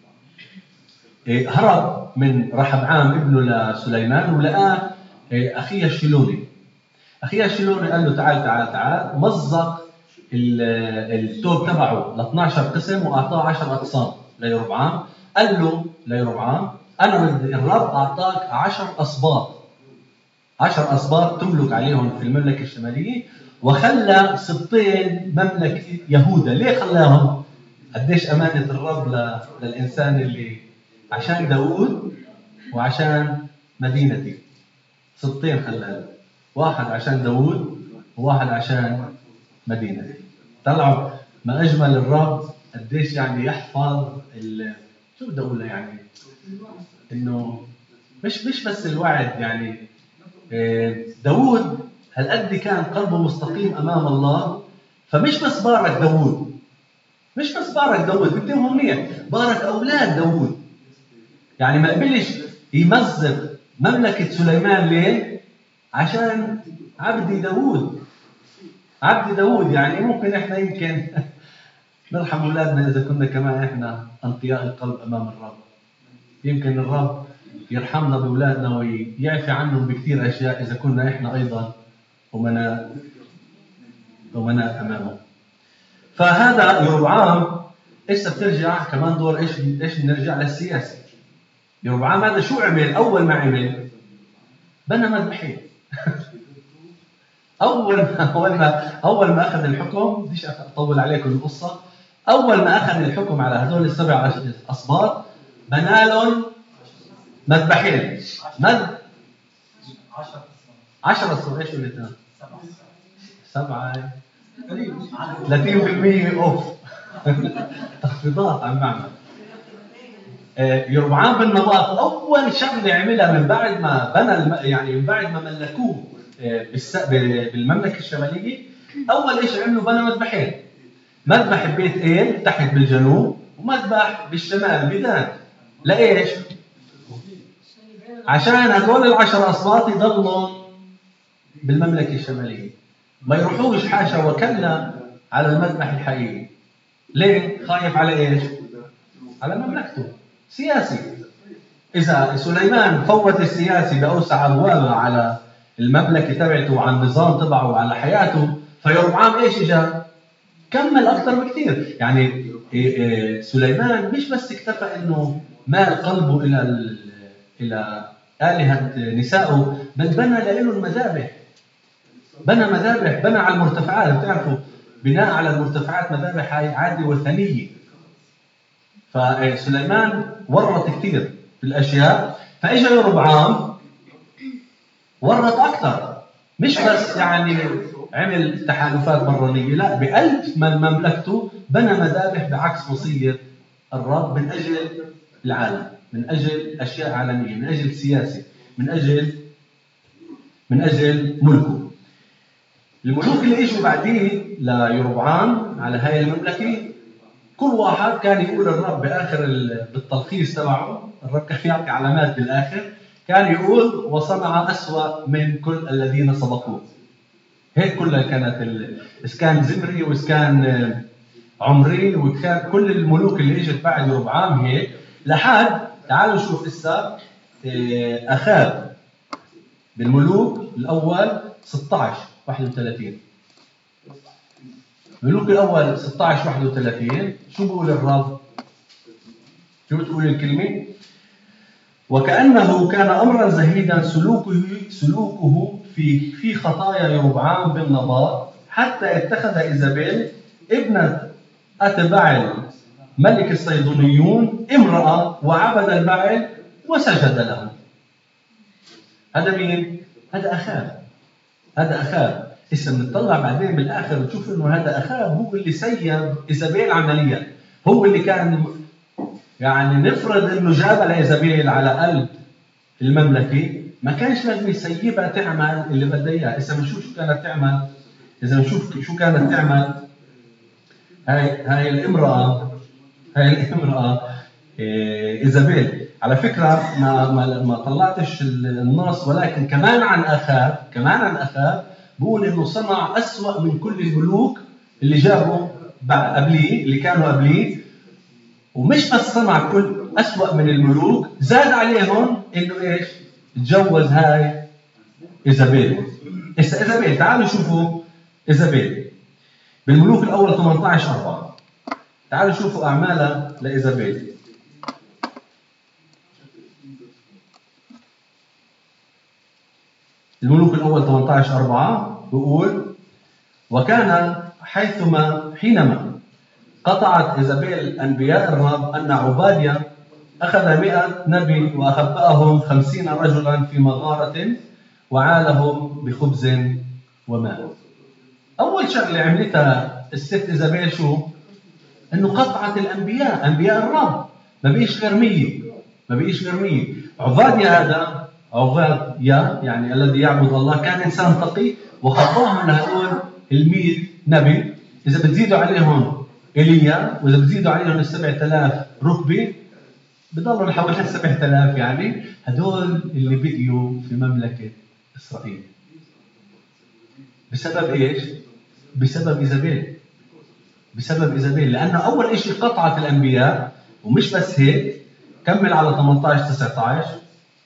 هرب من رحبعام ابنه لسليمان، ولقاه أخيه الشيلوني. أخيه الشيلوني قال له تعال تعال تعال، مزق الثوب تبعه ل اثني عشر قسم وأعطاه عشرة أقسام ليربعام. قال له ليربعام أنا بدي، الرب أعطاك عشر أسباط، عشر أسباط تملك عليهم في المملكة الشمالية، وخلى سبطين مملكة يهوذا. ليه خلاهم؟ قديش أمانة الرب للإنسان اللي عشان داود وعشان مدينتي، سبطين خلاهم، واحد عشان داود وواحد عشان مدينتي. طلعوا ما أجمل الرب قديش يعني يحفظ شو بدي أقول يعني، إنه مش مش بس الوعد يعني. داود هالقد كان قلبه مستقيم أمام الله، فمش بس بارك داود، مش بس بارك داود، بدهم منيح، بارك أولاد داود. يعني ما قبلش يمزق مملكة سليمان. ليه؟ عشان عبد داود، عبد داود. يعني ممكن إحنا يمكن نرحم أولادنا إذا كنا كمان إحنا أنقياء القلب أمام الرب. يمكن الرب يرحمنا بأولادنا ويعفي عنهم بكثير أشياء إذا كنا إحنا أيضا أمناء أمناء أمامه. فهذا يربعام إيش بترجع كمان دور إيش إيش بنرجع للسياسة. يربعام هذا شو عمل؟ أول ما عمل بنى مذبحين. أول ما أول ما أول ما أخذ الحكم، بديش أطول عليكم القصة. أول ما أخذ الحكم على هذول السبع أسباط بنى لهم مذبحين. مذ عشرة أسباط إيش قلت؟ سبعة ثلاثين بالمئة أوف تخفيضات عم بعمل. يربعام بن نباط أول شغلة عملها من بعد ما بنى، يعني من بعد ما ملكوه بالمملكة الشمالية، أول إيش عملوا بنى مذبحين. مذبح ببيت إيل تحت بالجنوب، ومذبح بالشمال بدان. لإيش؟ عشان هذول العشر أسباط يضلوا بالمملكة الشمالية، ما يروحوش حاشا وكلا على المذبح الحقيقي. ليه؟ خايف على إيش؟ على مملكته. سياسي. إذا سليمان فوت السياسي بأوسع أبوابه على المملكة تبعته وعلى النظام تبعه وعلى حياته، فيربعام إيش إجا؟ كمل أكثر بكثير. يعني سليمان مش بس اكتفى إنه مال قلبه إلى إلى آلهة نسائه، بل بنى له المذابح. بنى مذابح، بنى على المرتفعات. بتعرفوا بناء على المرتفعات مذابح هاي عادة وثنية. فسليمان ورط كثير في الأشياء. فإجا يربعام ورط أكثر، مش بس يعني عمل تحالفات برانية، لا، بقلب من مملكته بنى مذابح بعكس وصية الرب، من أجل العالم، من أجل أشياء عالمية، من أجل سياسة، من أجل من أجل ملكه. الملوك اللي إجوا بعدين ليربعام على هاي المملكة، كل واحد كان يقول الرب بآخر بالتلخيص تبعه، الرب كان يعطي علامات بالآخر، كان يقول وصنع أسوأ من كل الذين سبقوه. هيك كلها كانت، إسكان زمري وإسكان عمري وكان كل الملوك اللي إجت بعد يربعام هيك. لحد تعالوا نشوف إسا أخاب بالملوك الأول ستة عشر واحد وثلاثين. الملوك الأول ستة عشر واحد وثلاثين شو بقول الرب؟ شو بتقول الكلمة؟ وكأنه كان أمرا زهيدا سلوكه سلوكه في في خطايا يربعام بن نباط، حتى اتخذ إيزابيل ابنة أتباعل ملك الصيدونيون امرأة وعبد الباعل وسجد له. هذا مين؟ هذا أخاب. هذا أخاب. إذا بنطلع بعدين بالآخر وتشوف إنه هذا أخاب هو اللي سيب إيزابيل عمليا، هو اللي كان يعني نفرض انه جاب ايزابيل على قلب المملكه، ما كانش لازم يسيبها تعمل اللي بدها اياه. اذا بنشوف شو كانت تعمل، اذا بنشوف شو كانت تعمل هاي هاي الامراه هاي الامراه إيه ايزابيل. على فكره ما ما ما طلعتش النص، ولكن كمان عن اخاب كمان عن اخاب بقول انه صنع اسوأ من كل الملوك اللي جابوا قبليه، اللي كانوا قبليه. ومش بس صنع كل أسوأ من الملوك، زاد عليهم انه ايش؟ تجوز هاي ايزابيل. هسه ايزابيل، تعالوا شوفوا ايزابيل بالملوك الاول ثمانية عشر أربعة. تعالوا شوفوا اعمالها لايزابيل. الملوك الاول ثمانية عشر أربعة بيقول: وكان حيثما حينما قطعت إيزابيل أنبياء الرب أن عبادية أخذ مئة نبي وأخبأهم خمسين رجلا في مغارة وعالهم بخبز وماء. أول شغلة عملتها الست إيزابيل شو؟ إنه قطعت الأنبياء، أنبياء الرب. ما بقيش غير مية، ما بقيش غير مية. عبادية هذا، عبادية يعني الذي يعبد الله، كان إنسان تقي وخطاهم لهدول المية نبي. إذا بتزيدوا عليهم إيليا، وإذا بتزيدوا عليهم السبعة آلاف ركبة، بضلوا حوالي سبعة آلاف. يعني هدول اللي بقيوا في مملكة إسرائيل بسبب إيش؟ بسبب إيزابيل. بسبب إيزابيل، لأنه أول إشي قطعت الأنبياء. ومش بس هيك، كمل على ثمانية عشر تسعة عشر.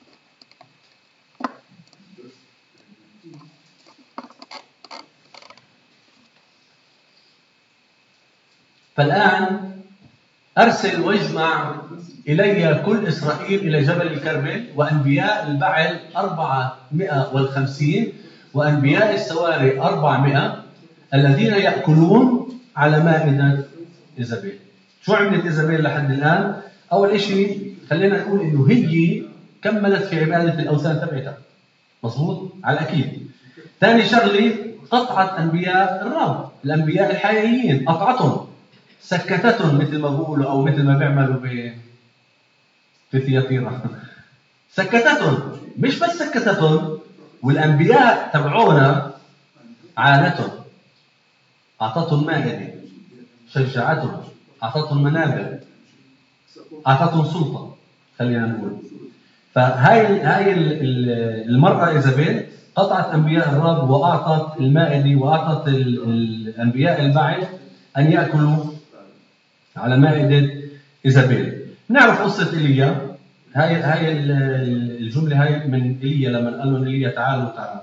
فالآن أرسل واجمع إلي كل إسرائيل إلى جبل الكرمل، وأنبياء البعل أربعمائة وخمسين وأنبياء السواري أربعمائة الذين يأكلون على مائدة إيزابيل. شو عملت إيزابيل لحد الآن؟ أول إشي خلينا نقول إنه هي كملت في عبادة الأوثان تبعتها، مظبوط؟ على الأكيد. ثاني شغلة، قطعت أنبياء الرب، الأنبياء الحقيقيين قطعتهم، سكتتهم مثل ما بقولوا، أو مثل ما بيعملوا ب في ثياتيرا. سكتتهم، مش بس سكتتهم، والأنبياء تبعونا عانتهم، أعطتهم مائدة، شجعتهم، أعطتهم منابر، أعطتهم سلطة، خلينا نقول. فهاي هاي المرأة إيزابيل قطعت أنبياء الرب، وأعطت المائدة، وأعطت الأنبياء البعل أن يأكلوا على مائدة إيزابيل. نعرف قصة إيليا. هاي هاي الجملة هاي من إيليا لما قال لهم إيليا تعالوا تعالوا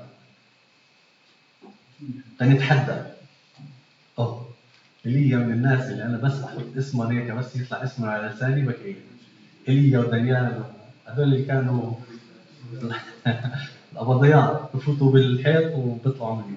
تنتحدى. أوه، إيليا من الناس اللي أنا بس أحط اسمه هيك، بس يطلع اسمه على لساني بكي. إيليا ودانيال هذول اللي كانوا الأبضيان بفوتوا بالحيط وبيطلعوا منه.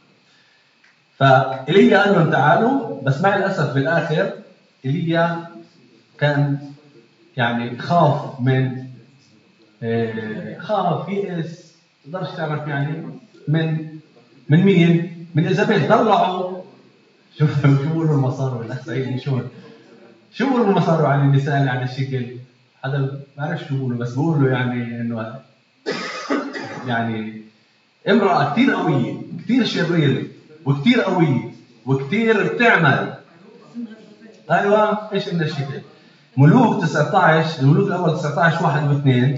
فإيليا قال لهم تعالوا، بس مع الأسف بالآخر إيليا كان يعني خاف من آه خاف يئس، تقدرش تعرف يعني من من مين؟ من إيزابيل. طلعوا شوف شو بيقولوا المصاروا الأخ سعيد، شو شو بيقولوا المصاروا عن النساء اللي على الشكل هذا؟ ما بعرف شو بيقولوا، بس بيقولوا يعني إنه يعني امرأة كتير قوية، كتير شريرة، وكتير قوية، وكتير بتعمل. أيوة، إيش من الشكل. ملوك تسعة عشر، الملوك الأول تسعة عشر واحد واثنين.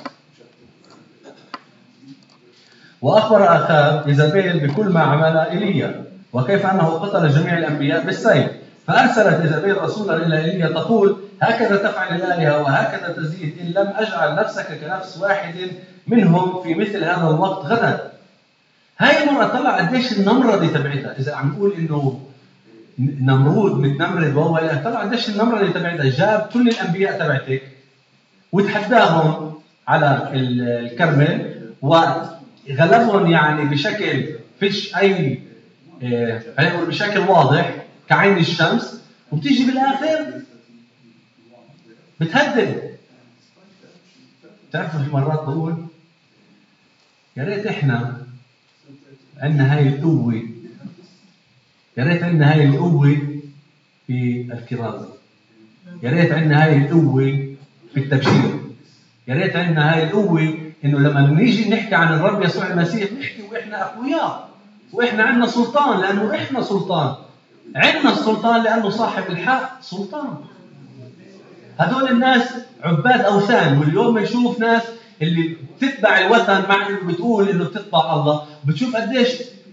وأخبر أخاب إيزابيل بكل ما عمل إيليا، وكيف أنه قتل جميع الأنبياء بالسيف. فأرسلت إيزابيل رسولا إلى إيليا تقول: هكذا تفعل الآلهة وهكذا تزيد، إن لم أجعل نفسك كنفس واحد منهم في مثل هذا الوقت غدا. هاي المرأة طلع قديش النمرة دي تبعتها. إذا عم نقول إنه نمرود متنمرد وهو لا، طلع قديش النمرة دي تبعتها. جاب كل الأنبياء تبعتك وتحداهم على الكرمل وغلبهم، يعني بشكل فيش أي آه بشكل واضح كعين الشمس، وبتيجي بالآخر بتهدد. تعرفوا في مرات بقول يا ريت إحنا عندنا هاي القوة، يا ريت عندنا هاي القوة في الكرازة. يا ريت عندنا هاي القوة في التبشير. يا ريت عندنا هاي القوة إنه لما نيجي نحكي عن الرب يسوع المسيح نحكي وإحنا أقوياء، وإحنا عندنا سلطان لأنه إحنا سلطان. عندنا السلطان لأنه صاحب الحق سلطان. هدول الناس عباد أوثان، واليوم بنشوف ناس اللي بتتبع الوثن مع إنه بتقول إنه بتتبع الله، بتشوف قديش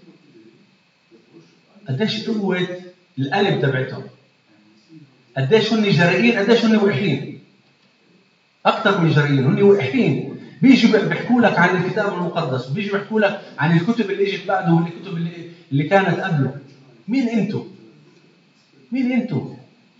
قديش قوة القلب تبعتهم، قديش هن جريئين، قديش هن وقحين. أكثر من جريئين، هن وقحين. بيجوا بيحكوا لك عن الكتاب المقدس، وبيجوا بيحكوا لك عن الكتب اللي اجت بعده والكتب اللي اللي كانت قبله. مين انتم؟ مين انتم؟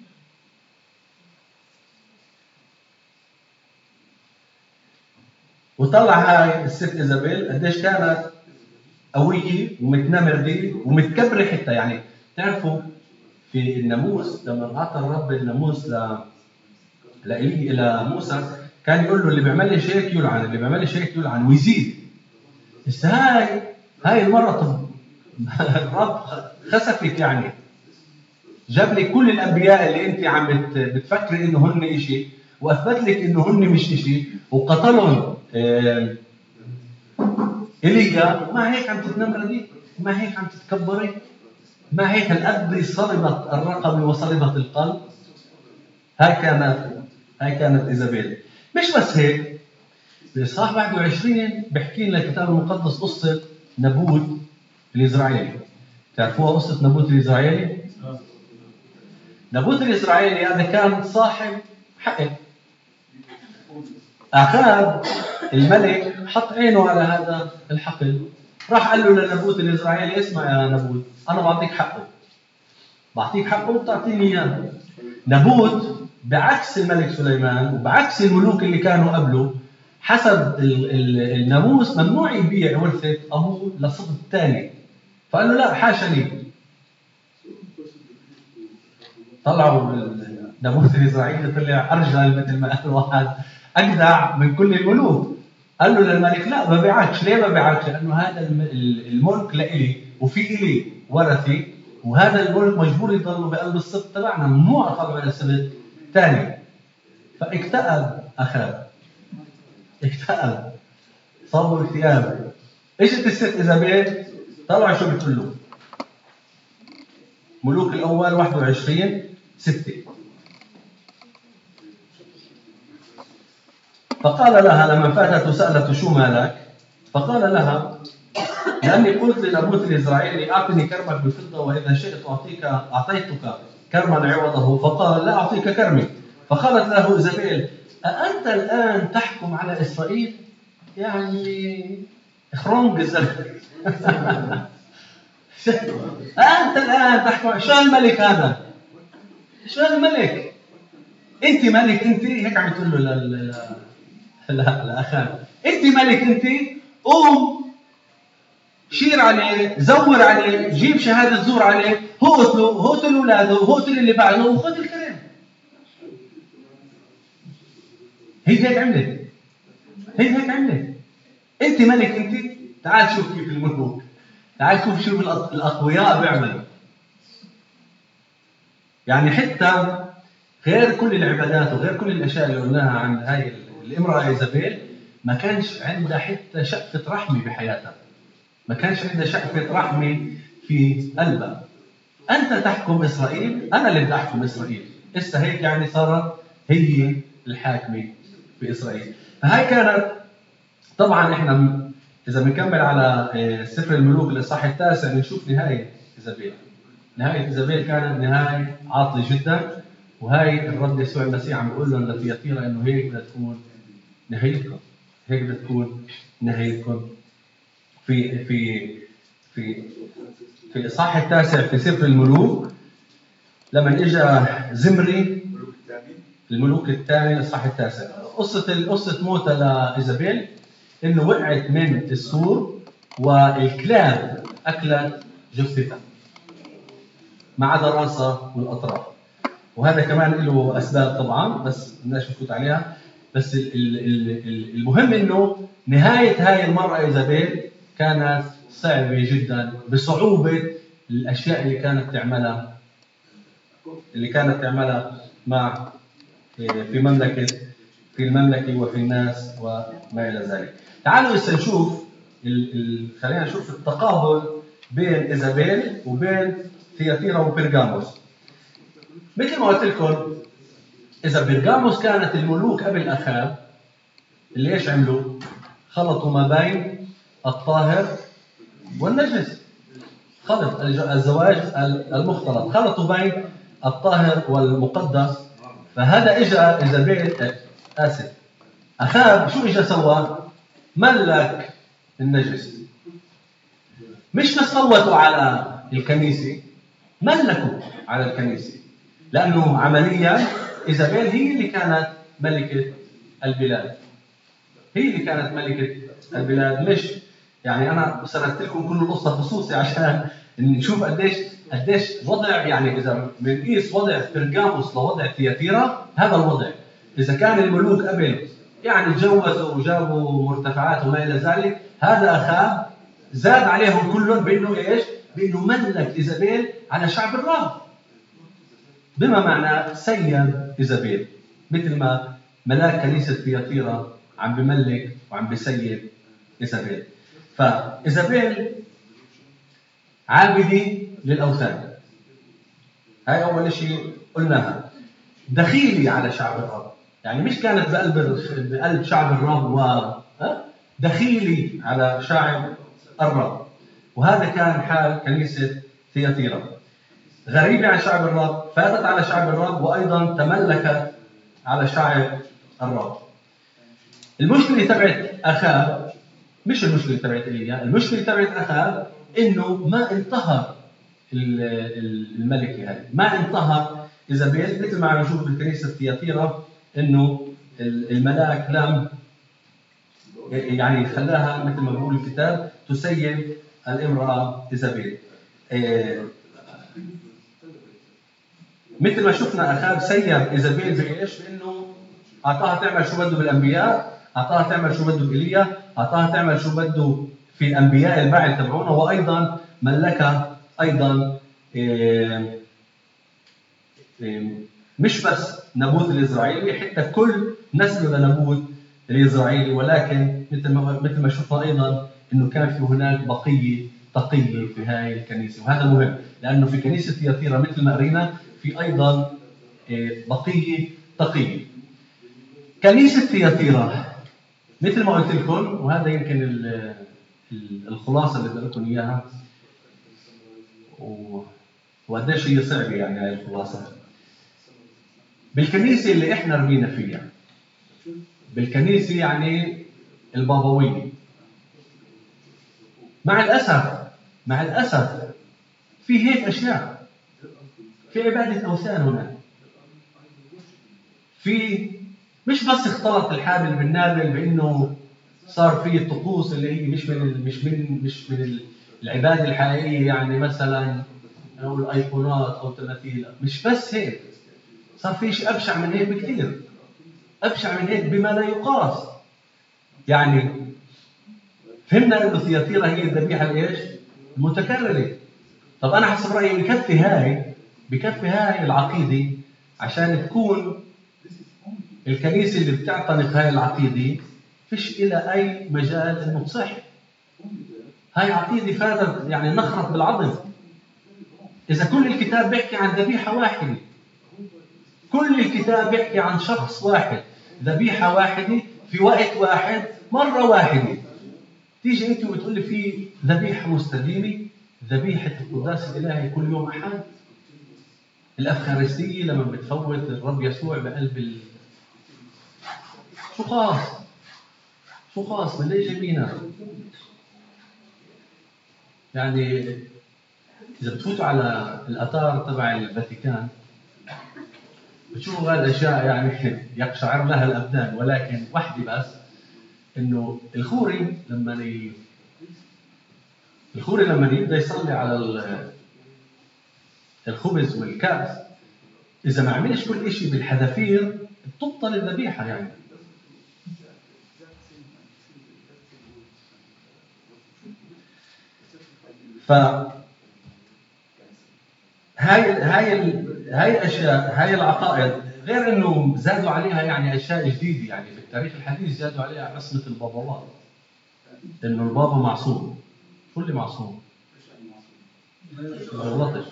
وطلع هاي الست إيزابيل قديش كانت قوية ومتنمردة ومتكبرة حتى. يعني تعرفوا في الناموس لما أعطى الرب الناموس ل لإلي إلى موسى كان يقول له اللي بيعمل لي هيك يلعن، اللي بيعمل لي هيك يلعن ويزيد. بس هاي هاي المرة الرب خسفك، يعني جاب لي كل الأنبياء اللي أنت عم بتفكري إنه هن إشي، وأثبت لك إنه هن مش إشي، وقتلهم آه إيليا. ما هيك عم تتنمردي؟ ما هيك عم تتكبري؟ ما هيك الأب صلبت الرقبة وصلبت القلب؟ هاي كانت هاي كانت إيزابيل. مش بس هيك، بإصحاح واحد وعشرين بحكي لنا الكتاب المقدس قصة نبوت الإسرائيلي. تعرفوها قصة نبوت الإسرائيلي؟ نبوت الإسرائيلي هذا كان صاحب حقل. أخاب الملك حط عينه على هذا الحقل، راح قال له لنبوت الإسرائيلي اسمع يا نبوت، أنا بعطيك حقه، بعطيك حقه وبتعطيني إياه. نبوت بعكس الملك سليمان وبعكس الملوك اللي كانوا قبله، حسب الناموس ممنوع يبيع ورثة أبوه لصبت ثاني. فقال له لا، حاشا لي. طلعوا نبوت الإسرائيلي طلع أرجل مثل ما قال واحد، أجدع من كل الملوك. قال له للملك لا ما بيعكش. ليه ما بيعكش؟ لأنه هذا الملك لإلي وفي إلي ورثي، وهذا الملك مجبور يضل بقلب السبط تبعنا، ممنوع طبعا على السبط ثاني. فاكتئب أخاب، اكتئب، صابوا اكتئاب. اجت الست إيزابيل طلع شو بتقول له؟ ملوك الأول واحد وعشرين ستة. فقال لها لما فاتت وسألته شو مالك؟ فقال لها لأني قلت لنبوت الإسرائيلي أعطني كرمك بفضة، وإذا شئت أعطيك أعطيتك كرما عوضه. فقال لا أعطيك كرمي. فقالت له إيزابيل أأنت الآن تحكم على إسرائيل؟ يعني خرونج الزلمة. أنت الآن تحكم. شو الملك هذا؟ شو الملك؟ أنت ملك أنت؟ هيك عم تقول له لل لا لأخان أنت ملك أنت؟ قوم شير عليه، زور عليه، جيب شهادة زور عليه، هو قتله، هو قتل أولاده، هو قتل اللي بعده، وخذ الكلام. هي هيك عملت. هي هيك عملت. أنت ملك أنت؟ تعال شوف كيف الملوك، تعال شوف شوف الأقوياء بيعملوا. يعني حتى غير كل العبادات وغير كل الأشياء اللي قلناها عن هاي الامرأة إيزابيل، ما كانش عندها حتى شقفة رحمة بحياتها، ما كانش عندها شقفة رحمة في قلبها. أنت تحكم إسرائيل، أنا اللي بدي أحكم إسرائيل. إسا هيك يعني صارت هي الحاكمة في إسرائيل. فهاي كانت طبعا إحنا إذا بنكمل على سفر الملوك الإصحاح التاسع بنشوف نهاية إيزابيل. نهاية إيزابيل كانت نهاية عاطلة جدا، وهاي الرب يسوع المسيح عم يقول لهم لثياتيرا إنه هيك بدها تكون نهايتكم، هيك بدها تكون نهايتكم. في في في في الإصحاح التاسع في سفر الملوك لما إجا زمري، الملوك الثاني الإصحاح التاسع، قصة قصة موتى لإيزابيل إنه وقعت من السور والكلاب أكلت جثتها ما عدا راسها والأطراف. وهذا كمان له أسباب طبعا بس بدناش نفوت عليها. بس المهم إنه نهاية هاي المرأة إيزابيل كانت صعبة جدا بصعوبة الأشياء اللي كانت تعملها اللي كانت تعملها مع في مملكة في المملكة وفي الناس وما إلى ذلك. تعالوا هسه نشوف ال... ال... خلينا نشوف التقابل بين إيزابيل وبين ثياتيرا وبرغاموس. مثل ما قلت لكم، إذا برغاموس كانت الملوك قبل أخاب اللي إيش عملوا؟ خلطوا ما بين الطاهر والنجس، خلط الزواج المختلط، خلطوا بين الطاهر والمقدس. فهذا إجا إيزابيل آسف أخاب شو إجا سوى؟ ملك النجس. مش بس صوتوا على الكنيسة، ملكوا على الكنيسة، لأنه عمليا إيزابيل هي اللي كانت ملكة البلاد، هي اللي كانت ملكة البلاد. مش يعني أنا سردت لكم كل القصة خصوصي عشان نشوف قديش قديش وضع، يعني إذا بنقيس وضع برغاموس لوضع ثياتيرا، هذا الوضع. إذا كان الملوك قبل يعني تجوزوا وجابوا مرتفعات وما إلى ذلك، هذا أخاب زاد عليهم كلهم بأنه إيش؟ بأنه ملك إيزابيل على شعب الرب، بما معنى سيد إيزابيل، مثل ما ملاك كنيسة ثياتيرا عم بملك وعم بسيد إيزابيل. فإيزابيل عابدة للأوثان، هاي أول شيء قلناها. دخيلي على شعب الرب، يعني مش كانت بقلب بقلب شعب الرب، و دخيلي على شعب الرب. وهذا كان حال كنيسة ثياتيرا، غريبة عن شعب الرب، فاتت على شعب الرب وأيضا تملكت على شعب الرب. المشكلة تبعت أخاب، مش المشكلة تبعت إيليا، المشكلة تبعت أخاب إنه ما انتهر الملكة هذه، ما انتهر إيزابيل. مثل ما عم نشوف بالكنيسة ثياتيرا إنه الملاك لم يعني خلاها مثل ما بقول الكتاب تسيب الامرأة إيزابيل. إيه مثل ما شفنا أخاب سيب إيزابيل بإيش؟ بإنه أعطاها تعمل شو بده بالأنبياء، أعطاها تعمل شو بده بإيليا، أعطاها تعمل شو بده في الأنبياء البعل تبعونه، وأيضا ملكها أيضا إيه إيه مش بس نبوت الإسرائيلي، حتى كل نسل لنبوت الإسرائيلي. ولكن مثل ما مثل ما شفنا أيضا إنه كان في هناك بقية تقية في هاي الكنيسة، وهذا مهم لأنه في كنيسة ثياتيرا مثل ما قرينا في أيضا بقية تقية. كنيسة ثياتيرا مثل ما قلت لكم، وهذا يمكن الخلاصة اللي بدي لكم إياها، وقديش هي صعبة يعني هاي الخلاصة. بالكنيسة اللي إحنا ربينا فيها، بالكنيسة يعني البابوية، مع الأسف مع الأسف في هيك أشياء، في عبادة أوثان هناك، في مش بس اختلط الحابل بالنابل بأنه صار في الطقوس اللي هي مش من مش من مش من العبادة الحقيقية، يعني مثلا أو الأيقونات أو التماثيل، مش بس هيك، صار في شيء أبشع من هيك بكثير، أبشع من هيك بما لا يقاس. يعني فهمنا إنه ثياتيرا هي الذبيحة الإيش؟ المتكررة. طب أنا حسب رأيي بكفي هاي بكفي هاي العقيدة عشان تكون الكنيسة اللي بتعتنق هاي العقيدة فيش إلى أي مجال إنه تصح. هاي عقيدة فاتت يعني نخرط بالعظم. إذا كل الكتاب بيحكي عن ذبيحة واحدة، كل الكتاب بيحكي عن شخص واحد، ذبيحة واحدة في وقت واحد مرة واحدة، تيجي أنت وتقول لي في ذبيحة مستديمة، ذبيحة القداس الإلهي كل يوم أحد، الأفخارستية لما بتفوت الرب يسوع بقلب ال... شو خاص شو خاص من ليه جايبينها؟ يعني إذا بتفوتوا على الآثار تبع الفاتيكان بتشوفوا هالأشياء يعني يقشعر لها الأبدان. ولكن واحدة بس، إنه الخوري لما ي... الخوري لما يبدأ يصلي على الخبز والكأس، إذا ما عملش كل شيء بالحذافير بتبطل الذبيحة. يعني ف هاي هاي هاي الأشياء، هاي العقائد غير انه زادوا عليها يعني اشياء جديده، يعني في التاريخ الحديث زادوا عليها عصمه البابوات، انه البابا معصوم. شو اللي معصوم؟ ما غلطش.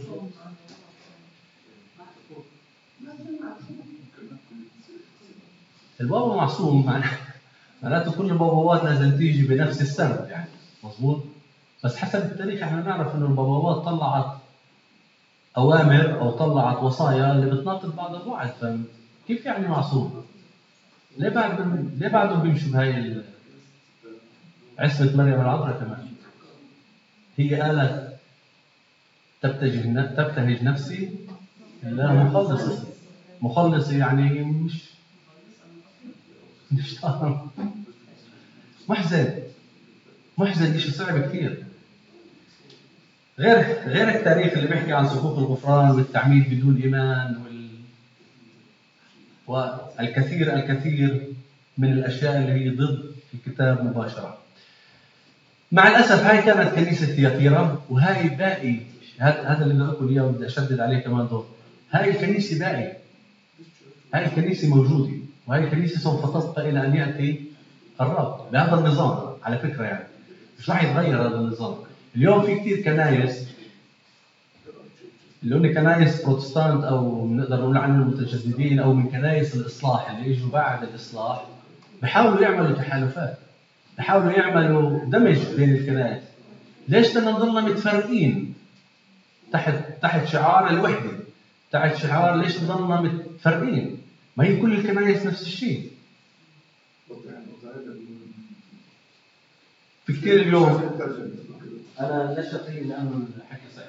البابا معصوم معناته كل البابوات لازم تيجي بنفس السند، يعني مظبوط. بس حسب التاريخ احنا نعرف انه البابوات طلعت اوامر او طلعت وصايا اللي بتناقض بعض البعض، فكيف يعني معصوم؟ ليه بعد ليه بعدهم بيمشوا بهاي عصمة مريم العذراء كمان؟ هي قالت تبتهج تبتهج نفسي لا مخلص. مخلص يعني مش مش طعم. محزن محزن شيء صعب كثير. غير غير التاريخ اللي بيحكي عن سقوط الغفران والتعميد بدون إيمان وال... والكثير الكثير من الأشياء اللي هي ضد الكتاب مباشرة. مع الأسف هاي كانت كنيسة ثياتيرا، وهاي باقي هذا اللي بدي أقول إياه وبدي أشدد عليه كمان دور. هاي الكنيسة باقي، هاي الكنيسة موجودة، وهاي الكنيسة سوف تبقى إلى أن يأتي الرب بهذا النظام. على فكرة يعني مش راح يتغير هذا النظام. اليوم في كثير كنايس اللي هم كنايس بروتستانت أو نقدر نقول عنهم المتجددين أو من كنايس الإصلاح اللي إجوا بعد الإصلاح، بحاولوا يعملوا تحالفات، بحاولوا يعملوا دمج بين الكنائس. ليش بدنا نضلنا متفرقين تحت تحت شعار الوحدة، تحت شعار ليش نضلنا متفرقين؟ ما هي كل الكنائس نفس الشيء. في كثير اليوم أنا لا شقي لأنه الحكي صعب.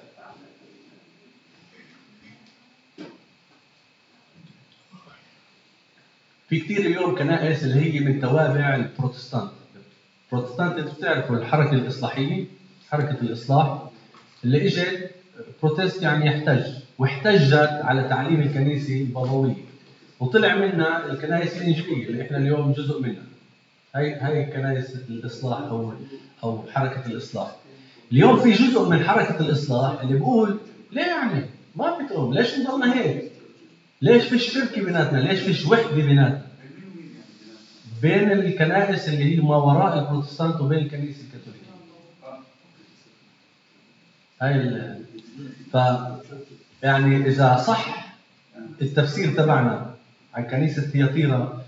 في كثير اليوم كنائس اللي هي من توابع البروتستانت. البروتستانت انتم بتعرفوا الحركة الإصلاحية، حركة الإصلاح اللي اجت بروتست يعني يحتج، واحتجت على تعليم الكنيسة البابوية، وطلع منها الكنائس الإنجيلية اللي احنا اليوم جزء منها. هاي هاي كنائس الإصلاح أو أو حركة الإصلاح. اليوم في جزء من حركة الإصلاح اللي بقول ليه يعني ما بتقوم، ليش نضلنا هيك؟ ليش فيش شركة بيناتنا؟ ليش فيش وحدة بيناتنا؟ بين الكنائس اللي هي ما وراء البروتستانت وبين الكنيسة الكاثوليكية. هاي ال ف يعني إذا صح التفسير تبعنا عن كنيسة ثياتيرا،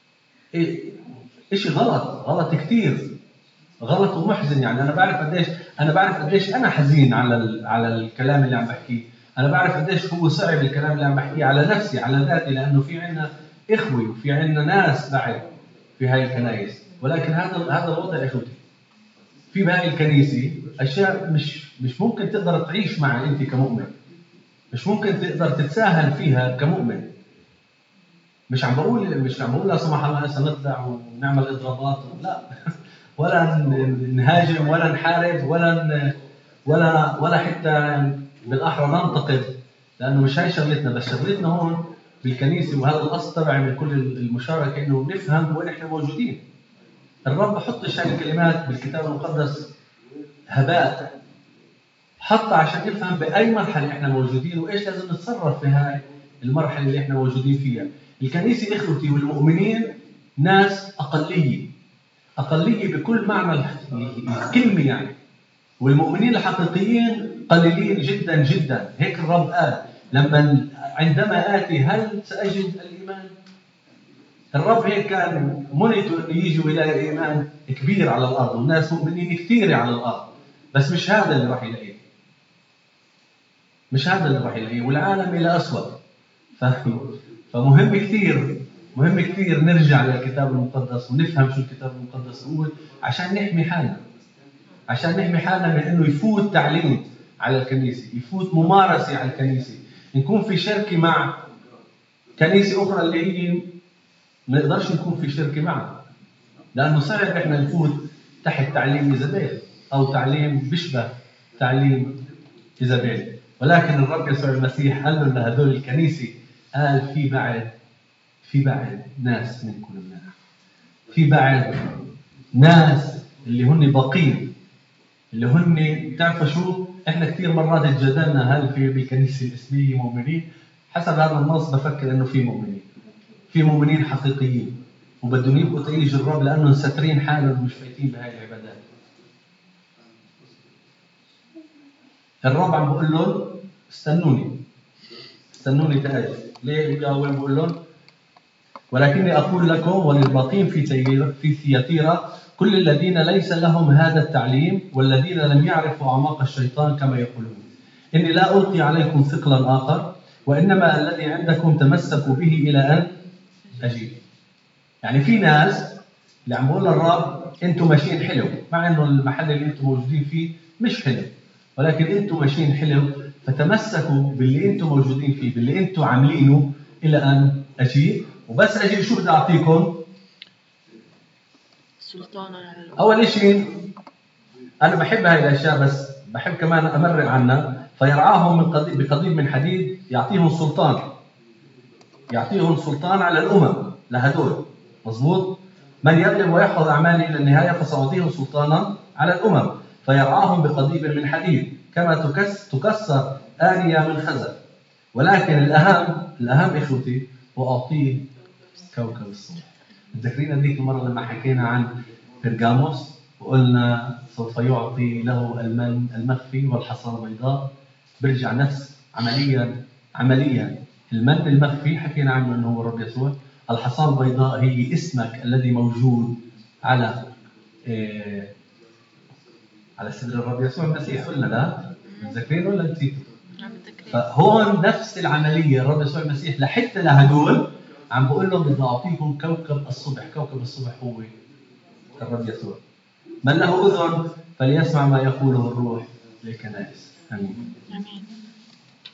إشي غلط غلط كتير، غلط ومحزن. يعني أنا بعرف قديش أنا بعرف قديش أنا حزين على على الكلام اللي عم بحكيه. أنا بعرف قديش هو صعب الكلام اللي عم بحكيه على نفسي على ذاتي، لأنه في عنا إخوة وفي عنا ناس بعد في هاي الكنائس. ولكن هذا هذا الوضع يا اخوتي في بهاي الكنيسة أشياء مش مش ممكن تقدر تعيش معها أنت كمؤمن، مش ممكن تقدر تتساهل فيها كمؤمن. مش عم بقول مش عم بقول لا سمح الله هسه نطلع ونعمل إضرابات، لا ولا نهاجم ولا نحارب ولا ولا ولا حتى بالأحرى ننتقد، لأنه مش هاي شغلتنا. بس شغلتنا هون بالكنيسة، وهذا القصد تبعي من كل المشاركة، إنه نفهم وين إحنا موجودين. الرب بحطش هاي الكلمات بالكتاب المقدس هباء، حط عشان نفهم بأي مرحلة إحنا موجودين وإيش لازم نتصرف في هاي المرحلة اللي إحنا موجودين فيها. الكنيسة إخوتي والمؤمنين ناس أقلية، أقلية بكل معنى الكلمة يعني. والمؤمنين الحقيقيين قليلين جدا جدا. هيك الرب قال لما عندما آتي هل سأجد الإيمان؟ الرب هيك كان منيته انه يجوا الى ايمان كبير على الارض، والناس مؤمنين كثير على الارض، بس مش هذا اللي راح يلاقيه، مش هذا اللي راح يلاقيه، والعالم الى اسود. فمهم كثير مهم كثير نرجع للكتاب المقدس ونفهم شو الكتاب المقدس يقول عشان نحمي حالنا، عشان نحمي حالنا من انه يفوت تعليم على الكنيسه، يفوت ممارسه على الكنيسه، نكون في شركه مع كنيسه اخرى اللي هي ما نقدرش نكون في شركة معه، لأنه صعب إحنا نفوت تحت تعليم إيزابيل أو تعليم بيشبه تعليم إيزابيل. ولكن الرب يسوع المسيح قال له لهذول الكنيسة، قال في بعد في بعد ناس منكم منها، في بعد ناس اللي هن باقين، اللي هن بتعرفوا شو؟ إحنا كثير مرات تجادلنا هل في بالكنيسة الإسلامية مؤمنين؟ حسب هذا النص بفكر انه في مؤمنين، في مؤمنين حقيقيين وبدهم يبقوا تأييج الرب لانهم ساترين حالهم ومش فايتين بهاي العبادات. الرب عم بقول لهم استنوني استنوني تأجل. ليه وين بقول لهم؟ ولكني أقول لكم وللباقين في في ثياتيرا كل الذين ليس لهم هذا التعليم والذين لم يعرفوا أعماق الشيطان كما يقولون إني لا ألقي عليكم ثقلا آخر وإنما الذي عندكم تمسكوا به إلى أن أجيب. يعني في ناس اللي عم بقول للرب أنتم ماشيين حلو، مع إنه المحل اللي أنتم موجودين فيه مش حلو، ولكن أنتم ماشيين حلو، فتمسكوا باللي أنتم موجودين فيه، باللي أنتم عاملينه إلى أن أجيب. وبس أجي شو بدي أعطيكم؟ سلطانا على الأمم. أول شيء أنا بحب هاي الأشياء، بس بحب كمان أمرق عنها. فيرعاهم من قضيب بقضيب من حديد يعطيهم سلطان، يعطيهم سلطان على الأمم لهدول. مظبوط؟ من يغلب ويحفظ أعمالي إلى النهاية فسأعطيهم سلطانا على الأمم. فيرعاهم بقضيب من حديد كما تكس تكسر آنية من خزف. ولكن الأهم الأهم إخوتي وأعطيه كوكب الصبح. تذكرين هذيك المرة لما حكينا عن برغاموس وقلنا سوف يعطي له المن المخفي والحصى البيضاء. برجع نفس عمليا عمليا المن المخفي حكينا عنه أنه هو الرب يسوع. الحصى البيضاء هي اسمك الذي موجود على إيه على صدر الرب يسوع المسيح. قلنا لا تذكرين ولا نسيتوا؟ فهون نفس العملية الرب يسوع المسيح لحتى لهدول عم بقول لهم بدي أعطيكم كوكب الصبح. كوكب الصبح هو الرب يسوع. من له أذن فليسمع ما يقوله الروح للكنائس. آمين. آمين.